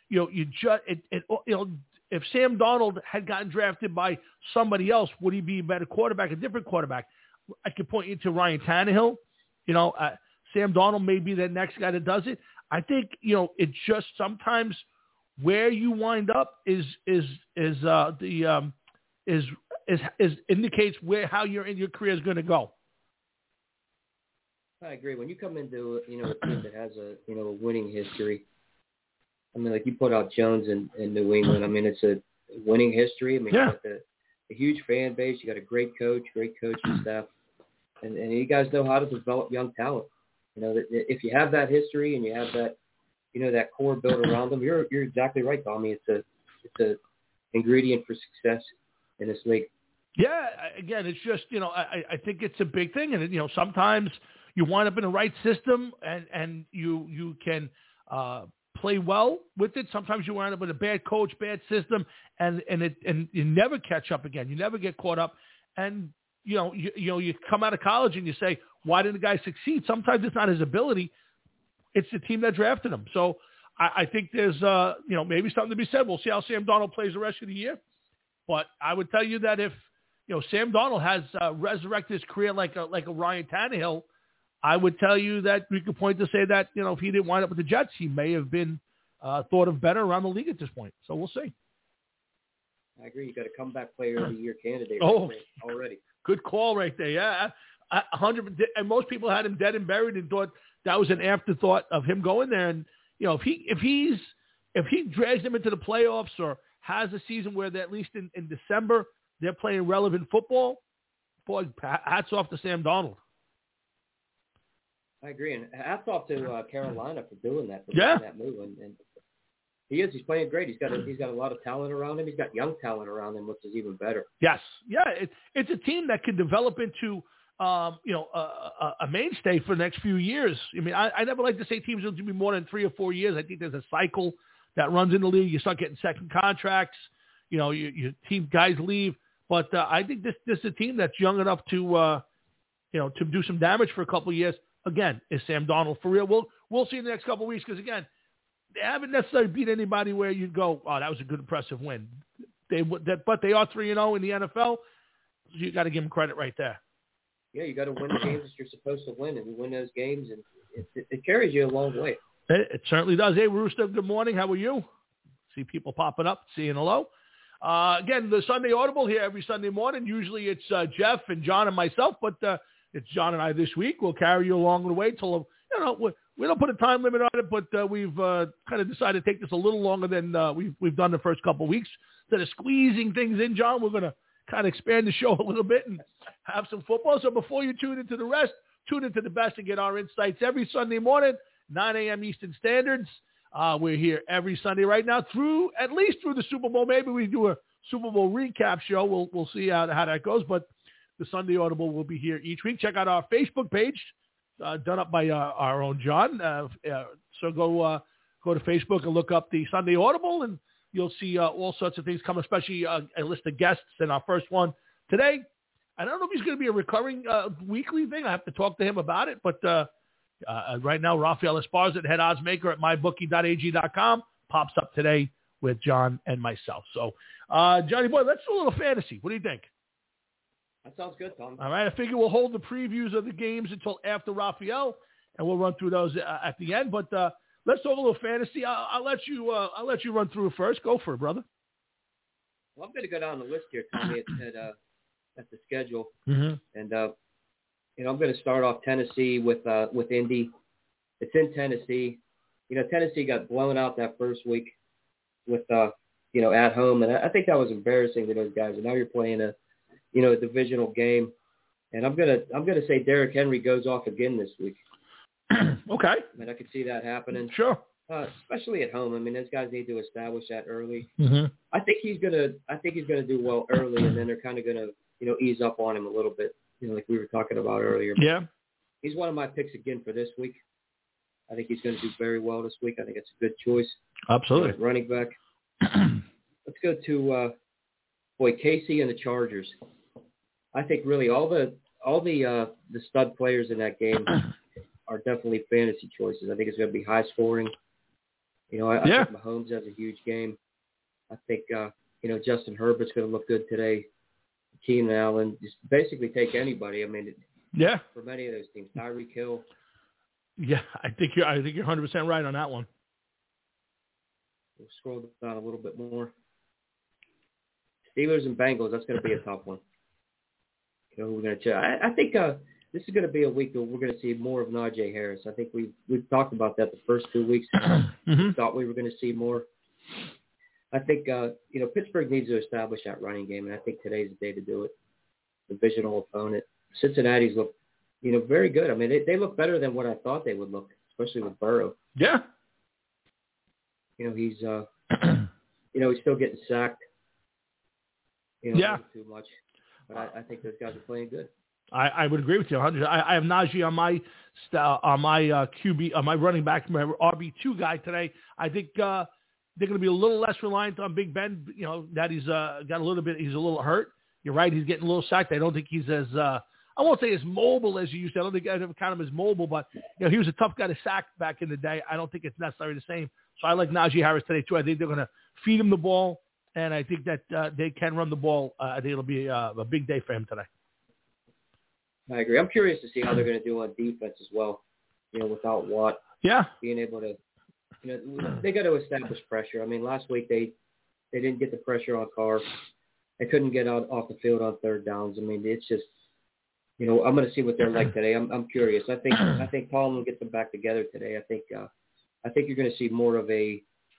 if Sam Darnold had gotten drafted by somebody else, would he be a better quarterback, a different quarterback? I could point you to Ryan Tannehill. Sam Darnold may be the next guy that does it. I think it just sometimes where you wind up is indicates how you're in your career is going to go.
I agree. When you come into a team that has a winning history, I mean, like you put out Jones in New England. I mean, it's a winning history. I mean, you got a huge fan base. You got a great coaching staff, and you guys know how to develop young talent. If you have that history and you have that, that core built around them, you're exactly right, Tommy. It's a ingredient for success in this league.
Yeah, again, it's just I think it's a big thing, and sometimes you wind up in the right system and you can play well with it. Sometimes you wind up with a bad coach, bad system, and you never catch up again. You never get caught up, and you come out of college and you say, why didn't the guy succeed? Sometimes it's not his ability; it's the team that drafted him. So I think there's maybe something to be said. We'll see how Sam Darnold plays the rest of the year, but I would tell you that if Sam Darnold has resurrected his career like a Ryan Tannehill, I would tell you that we could point to say that, if he didn't wind up with the Jets, he may have been thought of better around the league at this point. So we'll see.
I agree. You got a comeback player of the year candidate already. Good
call right there. Yeah, 100. And most people had him dead and buried and thought that was an afterthought of him going there. And if he drags them into the playoffs or has a season where they're at least in December they're playing relevant football, boy, hats off to Sam Darnold.
I agree, and hats off to Carolina for doing that.
Making
that move, and he's playing great. He's got a lot of talent around him. He's got young talent around him, which is even better.
Yes, yeah, it's a team that can develop into a mainstay for the next few years. I mean, I never like to say teams will be more than 3 or 4 years. I think there's a cycle that runs in the league. You start getting second contracts. Your team guys leave, but I think this is a team that's young enough to do some damage for a couple of years. Again, is Sam Darnold for real? We'll see in the next couple of weeks because, again, they haven't necessarily beat anybody where you'd go, oh, that was a good, impressive win. But they are 3-0 in the NFL. So you got to give them credit right there.
Yeah, you got to win the games that you're supposed to win, and you win those games, and it carries you a long way.
It certainly does. Hey, Rooster, good morning. How are you? See people popping up, saying hello. Again, the Sunday Audible here every Sunday morning. Usually it's Jeff and John and myself, but it's John and I this week. We'll carry you along the way till, we don't put a time limit on it, but we've kind of decided to take this a little longer than we've done the first couple of weeks. Instead of squeezing things in, John, we're going to kind of expand the show a little bit and have some football. So before you tune into the rest, tune into the best and get our insights every Sunday morning, 9 a.m. Eastern Standards. We're here every Sunday right now at least through the Super Bowl. Maybe we do a Super Bowl recap show. We'll see how that goes. But the Sunday Audible will be here each week. Check out our Facebook page, done up by our own John. So go to Facebook and look up the Sunday Audible, and you'll see all sorts of things come, especially a list of guests. And our first one today, I don't know if he's going to be a recurring weekly thing. I have to talk to him about it. But right now, Rafael Esparza, head odds maker at mybookie.ag.com, pops up today with John and myself. So, Johnny Boy, let's do a little fantasy. What do you think?
That sounds good, Tom.
All right, I figure we'll hold the previews of the games until after Raphael, and we'll run through those at the end. But let's talk a little fantasy. I'll let you run through it first. Go for it, brother.
Well, I'm going to go down the list here, Tommy, at the schedule,
and
I'm going to start off Tennessee with Indy. It's in Tennessee. Tennessee got blown out that first week with at home, and I think that was embarrassing to those guys. And now you're playing a divisional game, and I'm gonna say Derrick Henry goes off again this week.
Okay.
I mean, I could see that happening.
Sure.
Especially at home. I mean, those guys need to establish that early.
Mm-hmm.
I think he's gonna do well early, and then they're kind of gonna ease up on him a little bit. Like we were talking about earlier.
Yeah.
He's one of my picks again for this week. I think he's going to do very well this week. I think it's a good choice.
Absolutely.
Running back. Let's go to Casey and the Chargers. I think really all the stud players in that game are definitely fantasy choices. I think it's going to be high scoring. I think Mahomes has a huge game. I think Justin Herbert's going to look good today. Keenan Allen, just basically take anybody. I mean, for many of those teams, Tyreek Hill.
Yeah, I think you're 100% right on that one.
We'll scroll down a little bit more. Steelers and Bengals, that's going to be a tough one. We're going to check. I think this is going to be a week that we're going to see more of Najee Harris. I think we've talked about that the first 2 weeks.
Mm-hmm.
Thought we were going to see more. I think Pittsburgh needs to establish that running game, and I think today's the day to do it. Divisional opponent. Cincinnati's look, very good. I mean, they look better than what I thought they would look, especially with Burrow.
Yeah.
He's he's still getting sacked. Not too much. But I think those guys are playing good.
I would agree with you 100%. I have Najee on my QB, on my running back, my RB2 guy today. I think they're going to be a little less reliant on Big Ben. That he's got a little bit. He's a little hurt. You're right. He's getting a little sacked. I don't think he's as I won't say as mobile as you used to. I don't think I'd ever count him as mobile, but he was a tough guy to sack back in the day. I don't think it's necessarily the same. So I like Najee Harris today too. I think they're going to feed him the ball, and I think that they can run the ball. I think it'll be a big day for him today.
I agree. I'm curious to see how they're going to do on defense as well. Without Watt.
Yeah.
Being able to, they got to establish pressure. I mean, last week they didn't get the pressure on Carr. They couldn't get out off the field on third downs. I mean, it's just, I'm going to see what they're like today. I'm curious. I think Tomlin will get them back together today. I think you're going to see more of a,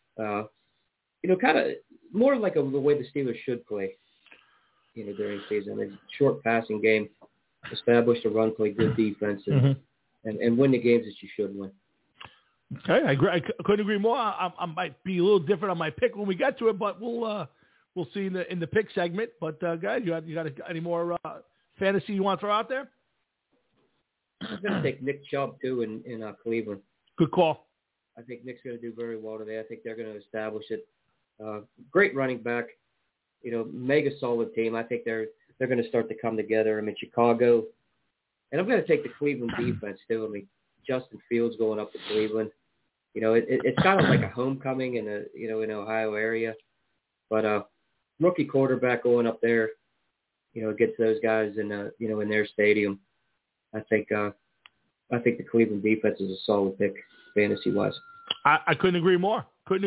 kind of more like the way the Steelers should play, during the season. A short passing game, establish a run, play good defense, and win the games that you should win.
Okay, I agree. I couldn't agree more. I might be a little different on my pick when we get to it, but we'll see in the pick segment. But guys, you got any more fantasy you want to throw out there?
I'm going to take Nick Chubb too in Cleveland.
Good call.
I think Nick's going to do very well today. I think they're going to establish it. Great running back. Mega solid team. I think they're going to start to come together. I mean, Chicago, and I'm going to take the Cleveland defense too. I mean, Justin Fields going up to Cleveland. It's kind of like a homecoming in in Ohio area, but rookie quarterback going up there, against those guys in in their stadium. I think the Cleveland defense is a solid pick fantasy wise.
I couldn't agree more.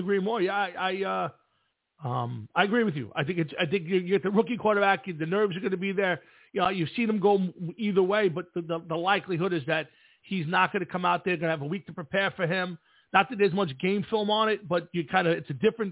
Yeah, I agree with you. I think you get the rookie quarterback. The nerves are going to be there. You've seen him go either way, but the likelihood is that he's not going to come out there. Going to have a week to prepare for him. Not that there's much game film on it, but it's a different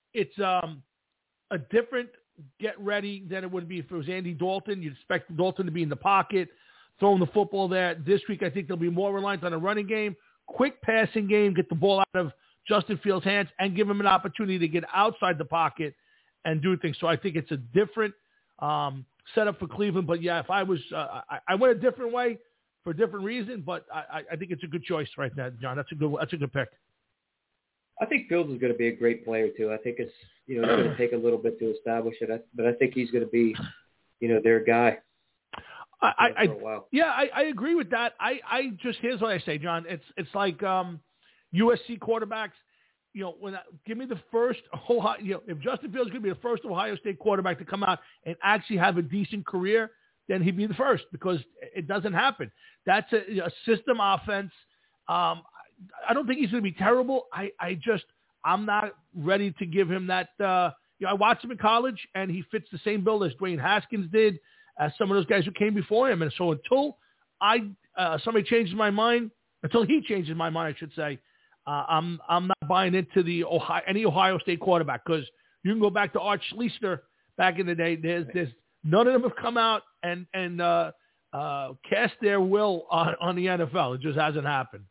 get ready than it would be if it was Andy Dalton. You'd expect Dalton to be in the pocket, throwing the football there. This week, I think they'll be more reliant on a running game, quick passing game, get the ball out of Justin Fields' hands, and give him an opportunity to get outside the pocket and do things. So I think it's a different setup for Cleveland. But yeah, if I was, I went a different way for a different reason. But I think it's a good choice right now, John. That's a good pick.
I think Fields is going to be a great player too. I think it's it's going to take a little bit to establish it, but I think he's going to be their guy. For a while.
I agree with that. I just here's what I say, John. It's like USC quarterbacks. give me the first Ohio, if Justin Fields is going to be the first Ohio State quarterback to come out and actually have a decent career, then he'd be the first, because it doesn't happen. That's a system offense. I don't think he's going to be terrible. I'm not ready to give him that. I watched him in college, and he fits the same bill as Dwayne Haskins did, as some of those guys who came before him. And so until somebody changes my mind, until he changes my mind, I should say, I'm not buying into any Ohio State quarterback, because you can go back to Art Schlichter back in the day. There's none of them have come out and cast their will on the NFL. It just hasn't happened.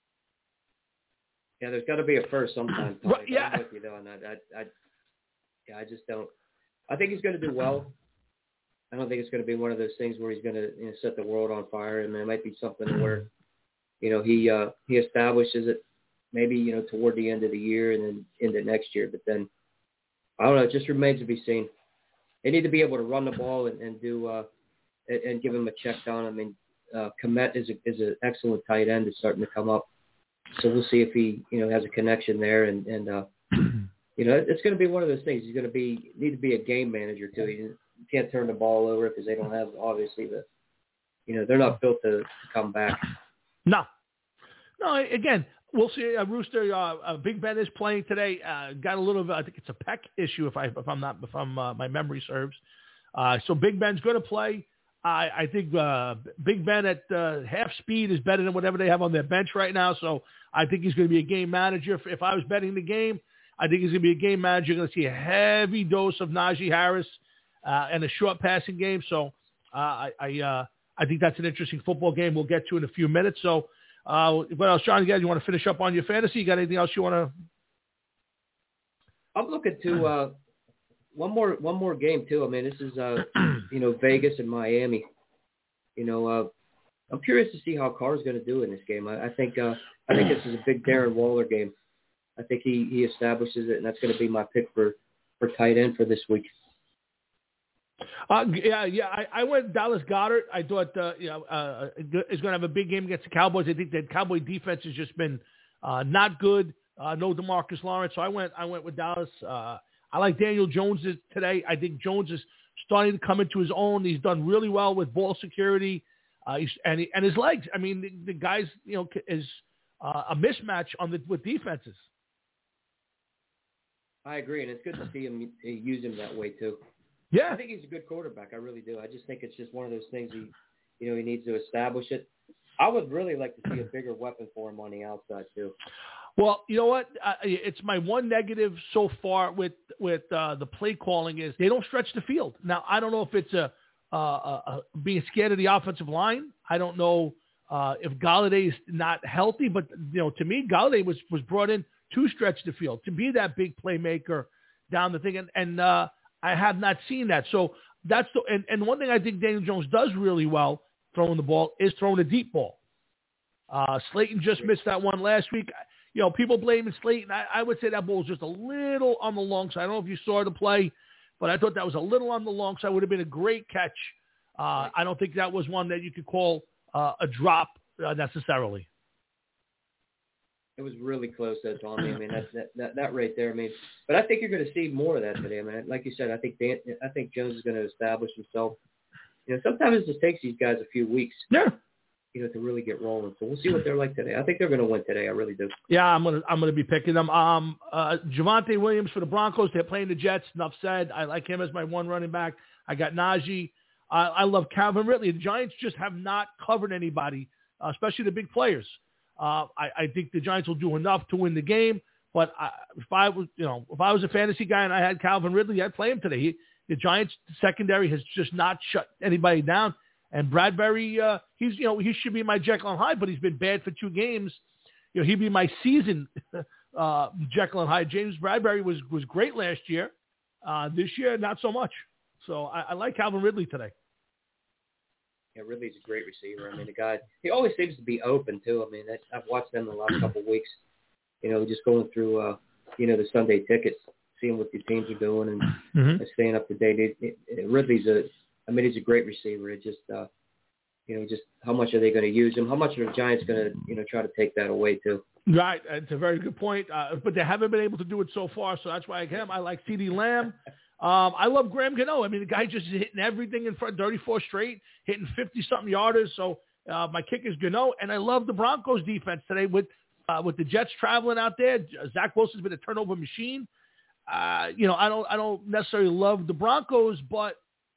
Yeah, there's got to be a first sometime.
Right, yeah.
I'm with you though on that. I just don't. I think he's going to do well. I don't think it's going to be one of those things where he's going to set the world on fire. And it might be something where, he establishes it maybe, toward the end of the year and then into next year. But then, I don't know. It just remains to be seen. They need to be able to run the ball and do and give him a check down. I mean, Kmet is an excellent tight end that's starting to come up. So we'll see if he, has a connection there. And it's going to be one of those things. He's going to need to be a game manager too. You can't turn the ball over because they don't have, obviously, they're not built to come back. No, again, we'll see. Rooster, Big Ben is playing today. Got a little, I think it's a pec issue if my memory serves. So Big Ben's going to play. I think Big Ben at half speed is better than whatever they have on their bench right now. So I think he's going to be a game manager. If I was betting the game, I think he's going to be a game manager. You're going to see a heavy dose of Najee Harris and a short passing game. So I think that's an interesting football game we'll get to in a few minutes. So what else, John? Again, you want to finish up on your fantasy? You got anything else you want to? I'm looking to one more game too. I mean, this is Vegas and Miami. I'm curious to see how Carr's going to do in this game. I think this is a big Darren Waller game. I think he establishes it, and that's going to be my pick for tight end for this week. I went Dallas Goedert. I thought is going to have a big game against the Cowboys. I think that Cowboy defense has just been not good. No DeMarcus Lawrence, so I went with Dallas. I like Daniel Jones today. I think Jones is starting to come into his own. He's done really well with ball security, and his legs. I mean, the guy's is a mismatch with defenses. I agree, and it's good to see him use him that way too. Yeah, I think he's a good quarterback. I really do. I just think it's just one of those things he needs to establish it. I would really like to see a bigger weapon for him on the outside too. Well, you know what? It's my one negative so far with the play calling is they don't stretch the field. Now, I don't know if it's being scared of the offensive line. I don't know if Galladay is not healthy, but to me, Galladay was brought in to stretch the field, to be that big playmaker down the thing, and I have not seen that. So that's and one thing I think Daniel Jones does really well throwing the ball is throwing a deep ball. Slayton just missed that one last week. People blaming Slayton. I would say that ball was just a little on the long side. I don't know if you saw the play, but I thought that was a little on the long side. It would have been a great catch. I don't think that was one that you could call a drop necessarily. It was really close, though, Tommy. I mean, that right there. I mean, but I think you're going to see more of that today. I mean, like you said, I think Jones is going to establish himself. Sometimes it just takes these guys a few weeks. Yeah. To really get rolling. So we'll see what they're like today. I think they're going to win today. I really do. Yeah, I'm gonna be picking them. Javonte Williams for the Broncos. They're playing the Jets. Enough said. I like him as my one running back. I got Najee. I love Calvin Ridley. The Giants just have not covered anybody, especially the big players. I think the Giants will do enough to win the game. But if I was a fantasy guy and I had Calvin Ridley, I'd play him today. The Giants secondary has just not shut anybody down. And Bradbury, he should be my Jekyll and Hyde, but he's been bad for 2 games. He'd be my season Jekyll and Hyde. James Bradbury was great last year. This year, not so much. So I like Calvin Ridley today. Yeah, Ridley's a great receiver. I mean, the guy, he always seems to be open too. I mean, I've watched them the last couple of weeks. Just going through, the Sunday tickets, seeing what the teams are doing and staying up to date. Ridley's he's a great receiver. It just, just how much are they going to use him? How much are the Giants going to, try to take that away too?
Right. It's a very good point. But they haven't been able to do it so far, so that's why I like CeeDee Lamb. I love Graham Gano. I mean, the guy just hitting everything in front, 34 straight, hitting 50-something yarders. So my kick is Gano. And I love the Broncos defense today with the Jets traveling out there. Zach Wilson's been a turnover machine. I don't necessarily love the Broncos, but,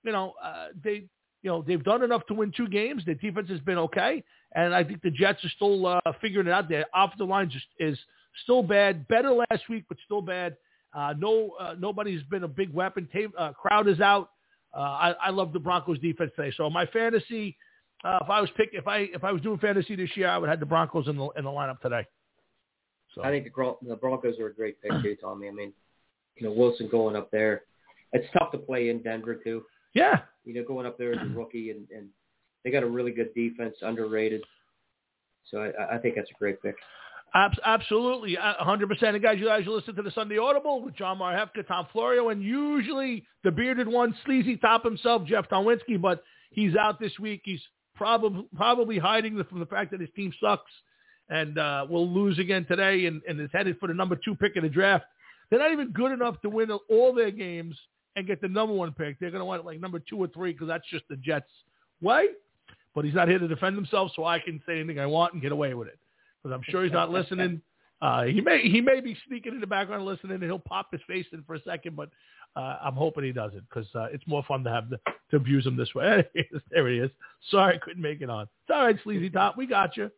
they've done enough to win 2 games. Their defense has been okay. And I think the Jets are still figuring it out. Their offensive line is still bad. Better last week, but still bad. Nobody's been a big weapon. Crowder's out. I love the Broncos defense today. So my fantasy, if I was doing fantasy this year, I would have the Broncos in the lineup today. So
I think the Broncos are a great pick too, Tommy. I mean, Wilson going up there. It's tough to play in Denver too.
Yeah.
Going up there as a rookie and they got a really good defense, underrated. So I think that's a great pick.
Absolutely, 100%. And guys, you listen to the Sunday Audible with John Marhefka, Tom Florio, and usually the bearded one, sleazy top himself, Jeff Donwinski, but he's out this week. He's probably hiding from the fact that his team sucks and will lose again today and is headed for the number 2 pick in the draft. They're not even good enough to win all their games and get the number 1 pick. They're going to want like number 2 or 3 because that's just the Jets' way. But he's not here to defend himself, so I can say anything I want and get away with it. Because I'm sure he's not listening. He may be sneaking in the background listening, and he'll pop his face in for a second, but I'm hoping he doesn't because it's more fun to abuse him this way. There he is. Sorry I couldn't make it on. It's all right, Sleazy Top. We got you.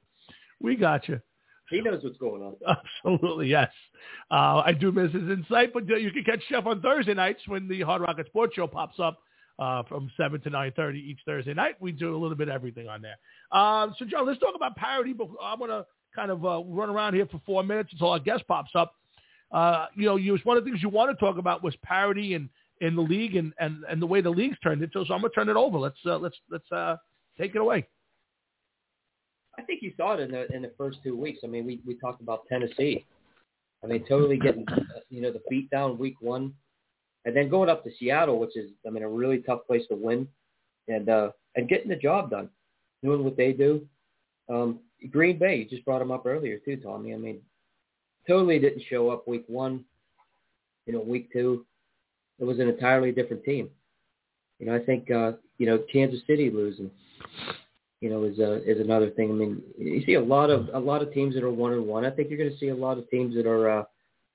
He knows what's going on.
Absolutely, yes. I do miss his insight, but you can catch Jeff on Thursday nights when the Hard Rocket Sports Show pops up from 7 to 9:30 each Thursday night. We do a little bit of everything on there. So, John, let's talk about parity, but I'm going to kind of run around here for 4 minutes until our guest pops up. One of the things you want to talk about was parity in the league and the way the league's turned into. So I'm going to turn it over. Let's take it away.
I think you saw it in the first 2 weeks. I mean, we talked about Tennessee. I mean, totally getting the beat down week 1, and then going up to Seattle, which is a really tough place to win, and getting the job done, doing what they do. Green Bay, you just brought them up earlier too, Tommy. I mean, totally didn't show up week 1. Week 2, it was an entirely different team. I think Kansas City losing, is another thing. I mean, you see a lot of teams that are 1-1. I think you're going to see a lot of teams that are,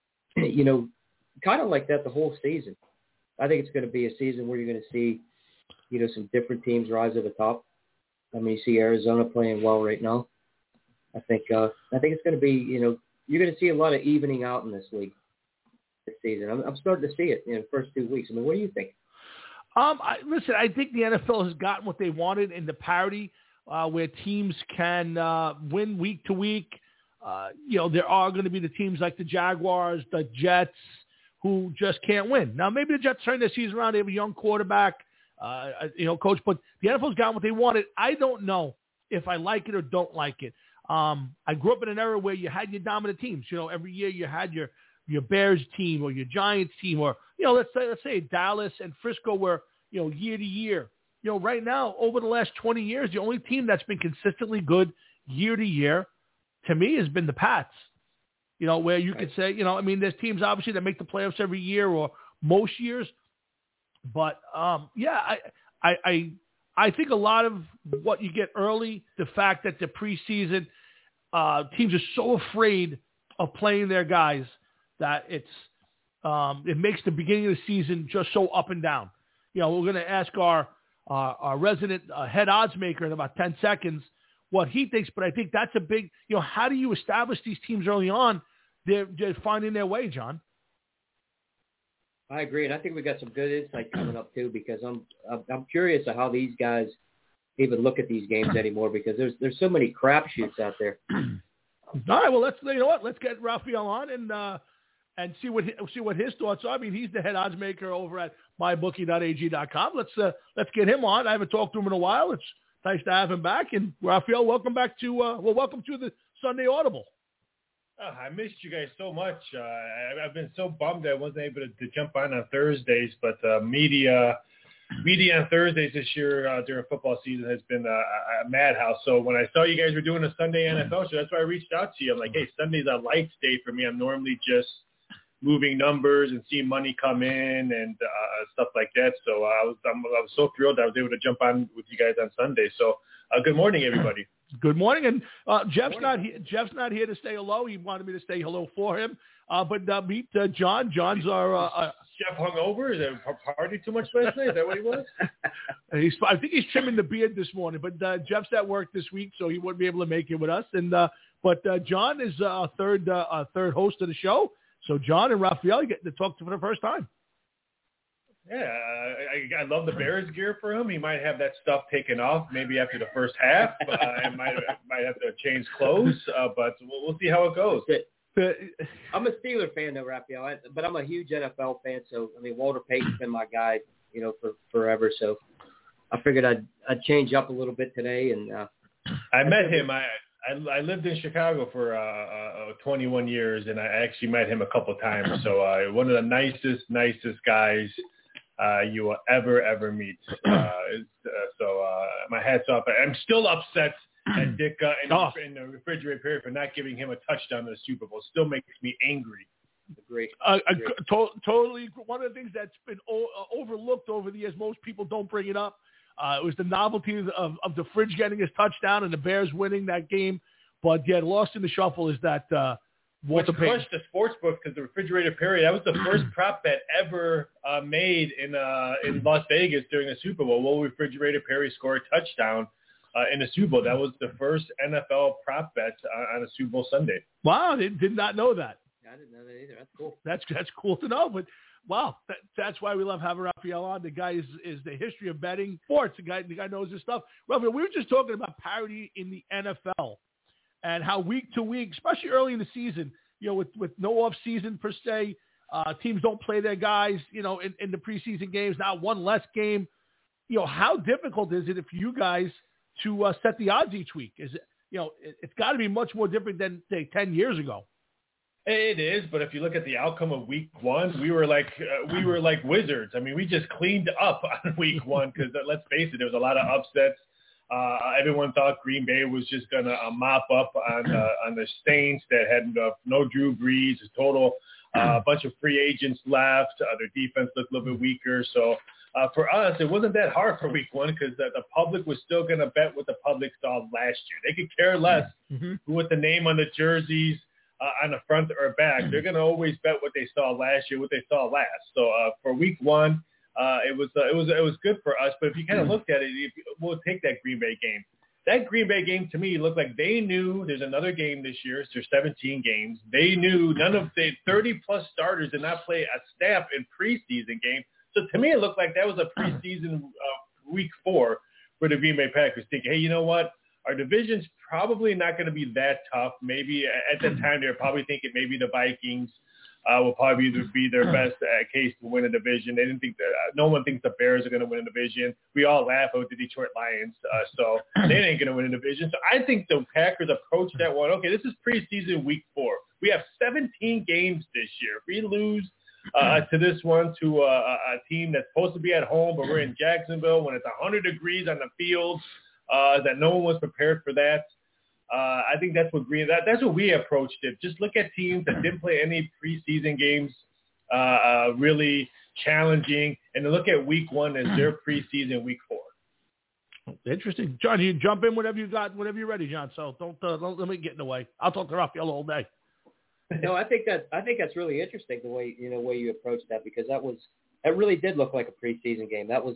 kind of like that the whole season. I think it's going to be a season where you're going to see, some different teams rise to the top. I mean, you see Arizona playing well right now. I think it's going to be, you're going to see a lot of evening out in this league this season. I'm starting to see it in the first 2 weeks. I mean, what do you think?
Listen, I think the NFL has gotten what they wanted in the parity where teams can win week to week. There are going to be the teams like the Jaguars, the Jets, who just can't win. Now, maybe the Jets turn their season around. They have a young quarterback, coach, but the NFL's gotten what they wanted. I don't know if I like it or don't like it. I grew up in an era where you had your dominant teams. Every year you had your Bears team or your Giants team, or let's say Dallas and Frisco were year to year. Right now over the last 20 years, the only team that's been consistently good year to year to me has been the Pats. Where you could say there's teams obviously that make the playoffs every year or most years, but I think a lot of what you get early, the fact that the preseason teams are so afraid of playing their guys that it makes the beginning of the season just so up and down. We're going to ask our resident head odds maker in about 10 seconds what he thinks, but I think that's a big, how do you establish these teams early on? They're finding their way, John.
I agree, and I think we got some good insight coming up too, because I'm curious of how these guys even look at these games anymore, because there's so many crapshoots out there.
All right, well let's get Raphael on and see what his thoughts are. I mean, he's the head odds maker over at mybookie.ag.com. Let's get him on. I haven't talked to him in a while. It's nice to have him back. And Raphael, welcome back to welcome to the Sunday Audible.
Oh, I missed you guys so much. I've been so bummed I wasn't able to jump on Thursdays, but media media on Thursdays this year during football season has been a madhouse. So when I saw you guys were doing a Sunday NFL show, that's why I reached out to you. I'm like, hey, Sunday's a light day for me. I'm normally just moving numbers and seeing money come in and stuff like that. So I was so thrilled I was able to jump on with you guys on Sunday. So good morning, everybody.
Good morning. And Jeff's not here to say hello. He wanted me to say hello for him. But meet John. John's our
Jeff hungover? Is it party too much last night? Is that what he was?
I think he's trimming the beard this morning. But Jeff's at work this week, so he wouldn't be able to make it with us. And but John is our third host of the show. So John and Raphael get to talk to for the first time.
Yeah, I love the Bears gear for him. He might have that stuff taken off maybe after the first half. I might have to change clothes, but we'll see how it goes.
I'm a Steeler fan, though, Raphael, but I'm a huge NFL fan. So, I mean, Walter Payton's been my guy, for forever. So I figured I'd change up a little bit today. And
I met him. I lived in Chicago for 21 years, and I actually met him a couple of times. So one of the nicest guys you will ever meet. So my hat's off. I'm still upset at Dick in the refrigerator period for not giving him a touchdown in the Super Bowl. Still makes me angry.
Great.
Totally. One of the things that's been overlooked over the years, most people don't bring it up. It was the novelty of the Fridge getting his touchdown and the Bears winning that game. But, yeah, lost in the shuffle is that Walter Payton.
Which crushed the sports book because the refrigerator period, that was the first prop bet ever made in Las Vegas during the Super Bowl. Will refrigerator Perry score a touchdown in the Super Bowl? That was the first NFL prop bet on a Super Bowl Sunday.
Wow, did not know that.
I didn't know that either. That's cool.
That's cool to know. But wow, that's why we love having Raphael on. The guy is the history of betting sports. The guy knows his stuff. Raphael, we were just talking about parity in the NFL and how week to week, especially early in the season, with no off season per se, teams don't play their guys, in the preseason games. Now one less game. How difficult is it for you guys to set the odds each week? Is it it's got to be much more different than say 10 years ago.
It is, but if you look at the outcome of week one, we were like wizards. I mean, we just cleaned up on week one because let's face it, there was a lot of upsets. Everyone thought Green Bay was just gonna mop up on the Saints that had no Drew Brees, a total bunch of free agents left. Their defense looked a little bit weaker, so. For us, it wasn't that hard for week one because the public was still going to bet what the public saw last year. They could care less who with the name on the jerseys on the front or back. They're going to always bet what they saw last year, what they saw last. So for week one, it was good for us. But if you kind of looked at it, we'll take that Green Bay game. That Green Bay game to me looked like they knew there's another game this year. So there's 17 games. They knew none of the 30-plus starters did not play a snap in preseason game. So to me, it looked like that was a preseason week 4 for the Green Bay Packers thinking, hey, you know what? Our division's probably not going to be that tough. Maybe at that time, they were probably thinking maybe the Vikings will probably be their best case to win a division. They didn't think that no one thinks the Bears are going to win a division. We all laugh at the Detroit Lions, so they ain't going to win a division. So I think the Packers approached that one. Okay, this is preseason week 4. We have 17 games this year. If we lose to this one, to a team that's supposed to be at home, but we're in Jacksonville when it's 100 degrees on the field, that no one was prepared for that. I think that's what that's what we approached it. Just look at teams that didn't play any preseason games, really challenging, and to look at week 1 as their preseason week 4.
Interesting, John. You jump in whenever you're ready, John. So don't let me get in the way. I'll talk to Raphael all day.
No, I think that's really interesting the way you approached that, because that really did look like a preseason game. That was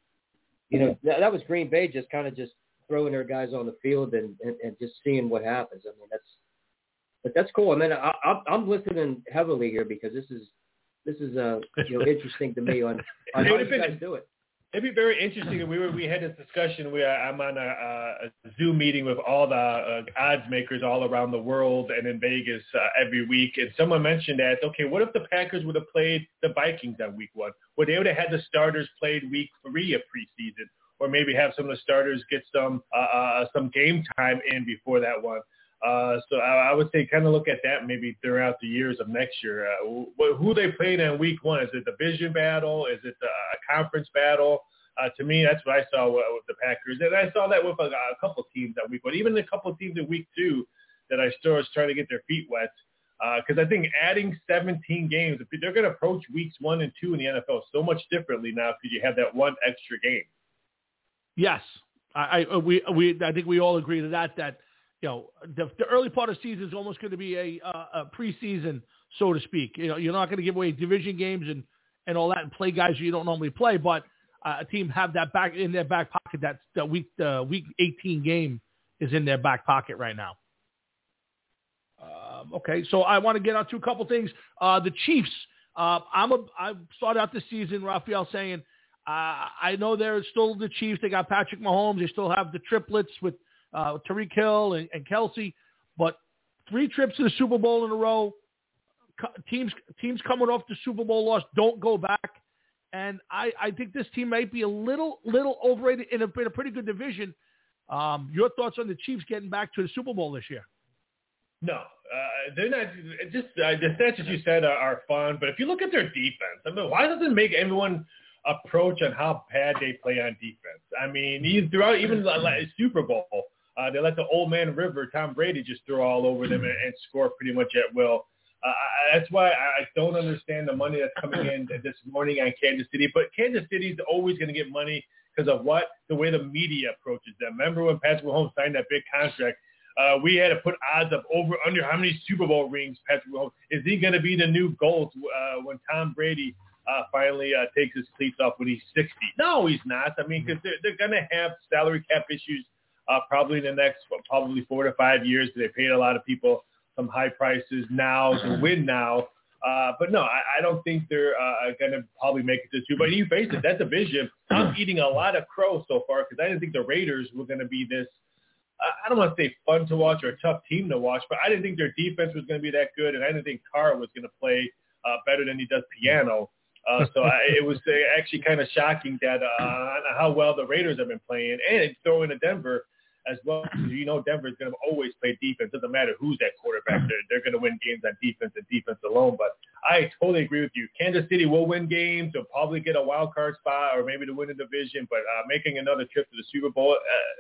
that was Green Bay just throwing their guys on the field and just seeing what happens. I mean that's cool. I mean I'm listening heavily here because this is interesting to me on how you guys do it.
It'd be very interesting. We had this discussion where I'm on a Zoom meeting with all the odds makers all around the world and in Vegas every week. And someone mentioned that, okay, what if the Packers would have played the Vikings on week 1? Would they would have had the starters played week 3 of preseason, or maybe have some of the starters get some game time in before that one? So I would say kind of look at that maybe throughout the years of next year. Who they playing in week 1? Is it the division battle? Is it a conference battle? To me, that's what I saw with the Packers. And I saw that with a couple teams that week, but even a couple teams in week 2 that I still was trying to get their feet wet. Because I think adding 17 games, they're going to approach weeks 1 and 2 in the NFL so much differently now because you have that one extra game.
Yes, I think we all agree to that. That the early part of the season is almost going to be a preseason, so to speak. You're not going to give away division games and all that and play guys you don't normally play, but a team have that back in their back pocket. That's the week 18 game is in their back pocket right now. Okay, so I want to get on to a couple things. The Chiefs. I started out this season, Raphael, saying I know they're still the Chiefs. They got Patrick Mahomes. They still have the triplets with Tyreek Hill and Kelsey. But 3 trips to the Super Bowl in a row. Teams coming off the Super Bowl loss don't go back. And I think this team might be a little overrated in a pretty good division. Your thoughts on the Chiefs getting back to the Super Bowl this year?
No, they're not. Just the stats that you said are fun, but if you look at their defense, I mean, why doesn't it make everyone approach on how bad they play on defense? I mean, throughout even the Super Bowl, they let the old man River, Tom Brady, just throw all over them and score pretty much at will. That's why I don't understand the money that's coming in this morning on Kansas City. But Kansas City's always going to get money because of the way the media approaches them. Remember when Patrick Mahomes signed that big contract? We had to put odds up over under how many Super Bowl rings Patrick Mahomes. Is he going to be the new GOAT when Tom Brady finally takes his cleats off when he's 60? No, he's not. I mean, because they're going to have salary cap issues probably in the next 4 to 5 years. They paid a lot of people some high prices now to win now. But no, I don't think they're going to probably make it to Super Bowl. You face it, that division, I'm eating a lot of crow so far because I didn't think the Raiders were going to be this, I don't want to say fun to watch or a tough team to watch, but I didn't think their defense was going to be that good, and I didn't think Carr was going to play better than he does piano. It was actually kind of shocking that how well the Raiders have been playing, and throw in a Denver as well. You know, Denver's going to always play defense. Doesn't matter who's that quarterback. They're going to win games on defense and defense alone. But I totally agree with you. Kansas City will win games. They'll probably get a wild card spot or maybe to win a division. But making another trip to the Super Bowl,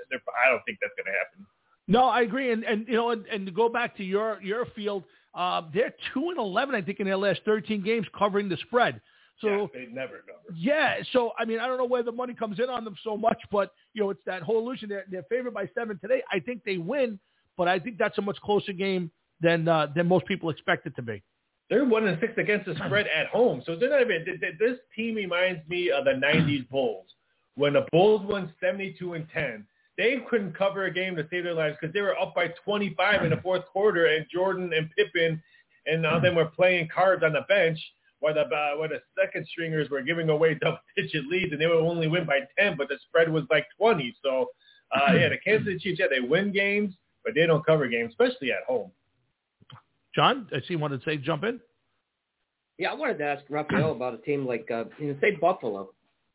I don't think that's going to happen.
No, I agree. And you know, and to go back to your field, they're 2-11, I think, in their last 13 games covering the spread. So
yeah, they never cover.
Yeah, so I mean, I don't know where the money comes in on them so much, but you know, it's that whole illusion. They're favored by 7 today. I think they win, but I think that's a much closer game than most people expect it to be.
They're 1-6 against the spread at home, so they're not even. This team reminds me of the '90s Bulls when the Bulls won 72-10. They couldn't cover a game to save their lives because they were up by 25 in the fourth quarter, and Jordan and Pippen and them were playing cards on the bench. Where the second stringers were giving away double-digit leads, and they would only win by 10, but the spread was like 20. So, the Kansas City Chiefs, they win games, but they don't cover games, especially at home.
John, I see you wanted to say jump in.
Yeah, I wanted to ask Raphael about a team like, say Buffalo.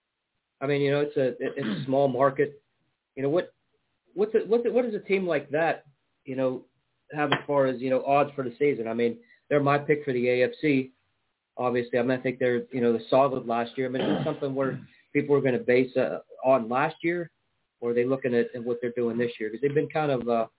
I mean, it's a small market. What does a team like that, have as far as odds for the season? I mean, they're my pick for the AFC. Obviously, I think they're, solid last year. I mean, is it something where people are going to base on last year, or are they looking at what they're doing this year? Because they've been kind of, I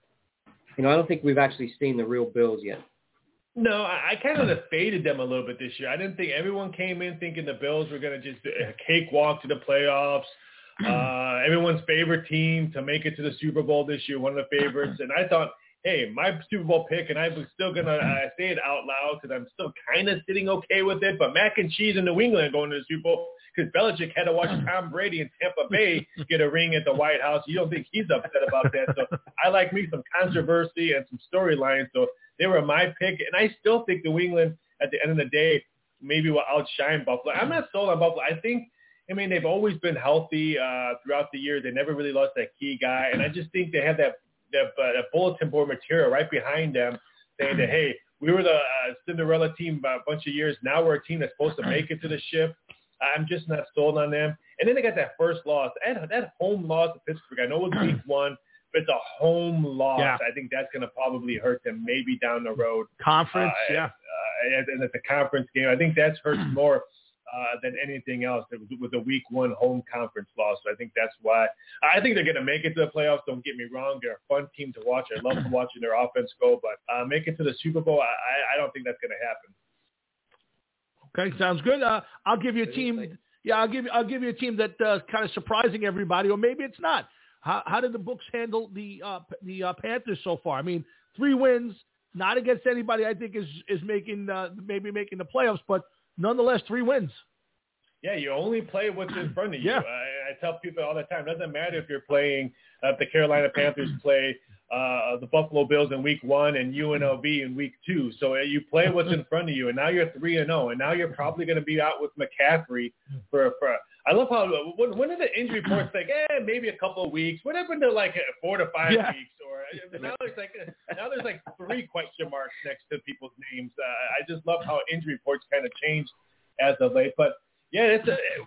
don't think we've actually seen the real Bills yet.
No, I kind of faded them a little bit this year. I didn't think everyone came in thinking the Bills were going to just cakewalk to the playoffs. Everyone's favorite team to make it to the Super Bowl this year, one of the favorites. And I thought, hey, my Super Bowl pick, and I was still going to say it out loud because I'm still kind of sitting okay with it, but mac and cheese in New England going to the Super Bowl because Belichick had to watch Tom Brady in Tampa Bay get a ring at the White House. You don't think he's upset about that. So I like me some controversy and some storylines. So they were my pick, and I still think New England, at the end of the day, maybe will outshine Buffalo. I'm not sold on Buffalo. They've always been healthy throughout the year. They never really lost that key guy, and I just think they have that bulletin board material right behind them saying that, hey, we were the Cinderella team a bunch of years. Now we're a team that's supposed to make it to the ship. I'm just not sold on them. And then they got that first loss. That home loss to Pittsburgh, I know it was week 1, but it's a home loss. Yeah. I think that's going to probably hurt them maybe down the road.
Conference, yeah.
And it's a conference game. I think that hurts more. than anything else. It was a week 1 home conference loss. So I think that's why. I think they're going to make it to the playoffs. Don't get me wrong. They're a fun team to watch. I love watching their offense go. But make it to the Super Bowl, I don't think that's going to happen.
Okay, sounds good. I'll give you a team. Yeah, I'll give you a team that kind of surprising everybody, or maybe it's not. How did the books handle the Panthers so far? I mean, 3 wins, not against anybody I think is making maybe making the playoffs, but nonetheless 3 wins.
Yeah, you only play what's in front of you.
Yeah.
I tell people all the time, it doesn't matter if you're playing the Carolina Panthers play the Buffalo Bills in week 1 and UNLV in week 2. So you play what's in front of you, and now you're 3-0, and now you're probably going to be out with McCaffrey for I love how when are the injury reports like maybe a couple of weeks? What happened to like 4 to 5 weeks? Or now there's like 3 question marks next to people's names. I just love how injury reports kind of changed as of late. But yeah,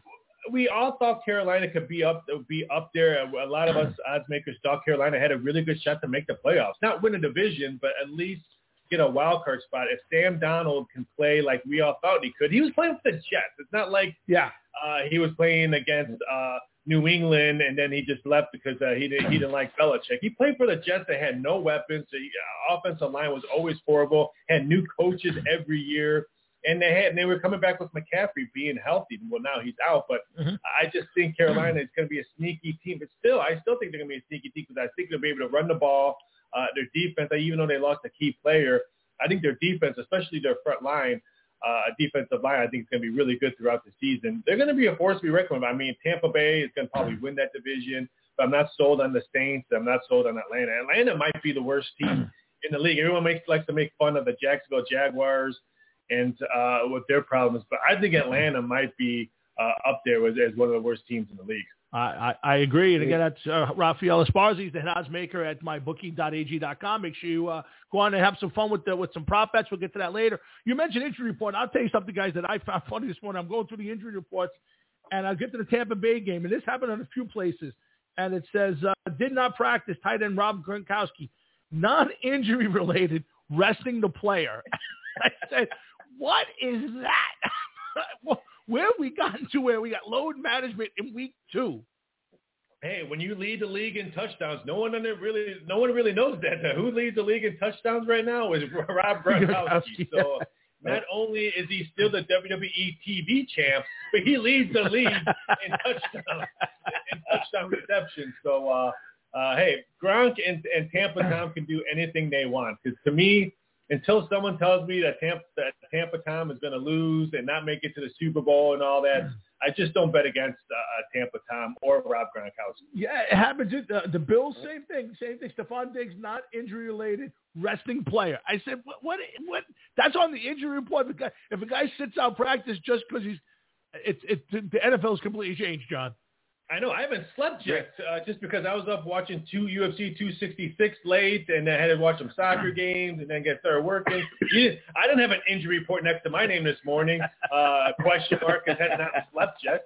we all thought Carolina could be up there. A lot of us odds makers thought Carolina had a really good shot to make the playoffs. Not win a division, but at least get a wild card spot. If Sam Darnold can play like we all thought he could, he was playing for the Jets. It's not like he was playing against New England and then he just left because he didn't like Belichick. He played for the Jets that had no weapons. The offensive line was always horrible. Had new coaches every year. And they were coming back with McCaffrey being healthy. Well, now he's out, but I just think Carolina is going to be a sneaky team. But I still think they're going to be a sneaky team because I think they'll be able to run the ball. Their defense, even though they lost a key player, I think their defense, especially their front line, defensive line, I think it's going to be really good throughout the season. They're going to be a force to be reckoned with. I mean, Tampa Bay is going to probably win that division, but I'm not sold on the Saints. I'm not sold on Atlanta. Atlanta might be the worst team in the league. Everyone likes to make fun of the Jacksonville Jaguars and with their problems. But I think Atlanta might be up there as one of the worst teams in the league.
I agree. And again, that's Rafael Esparza. He's the head odds maker at mybookie.ag.com. Make sure you go on and have some fun with some prop bets. We'll get to that later. You mentioned injury report. I'll tell you something, guys, that I found funny this morning. I'm going through the injury reports, and I'll get to the Tampa Bay game. And this happened on a few places. And it says, did not practice, tight end Rob Gronkowski. Non-injury related, resting the player. I said, what is that? Where have we gotten to where we got load management in week 2?
Hey, when you lead the league in touchdowns, no one really knows that. Who leads the league in touchdowns right now is Rob Gronkowski. So not only is he still the WWE TV champ, but he leads the league in touchdown reception. So hey, Gronk and Tampa Tom can do anything they want. Because to me, until someone tells me that Tampa Tom is going to lose and not make it to the Super Bowl and all that, I just don't bet against Tampa Tom or Rob Gronkowski.
Yeah, it happens. The Bills, same thing. Stephon Diggs, not injury-related, resting player. I said, what? That's on the injury report. If a guy sits out practice just because the NFL's completely changed, John.
I know. I haven't slept yet just because I was up watching UFC 266 late and then I had to watch some soccer games and then get started working. I didn't have an injury report next to my name this morning. Question mark because I had not slept yet.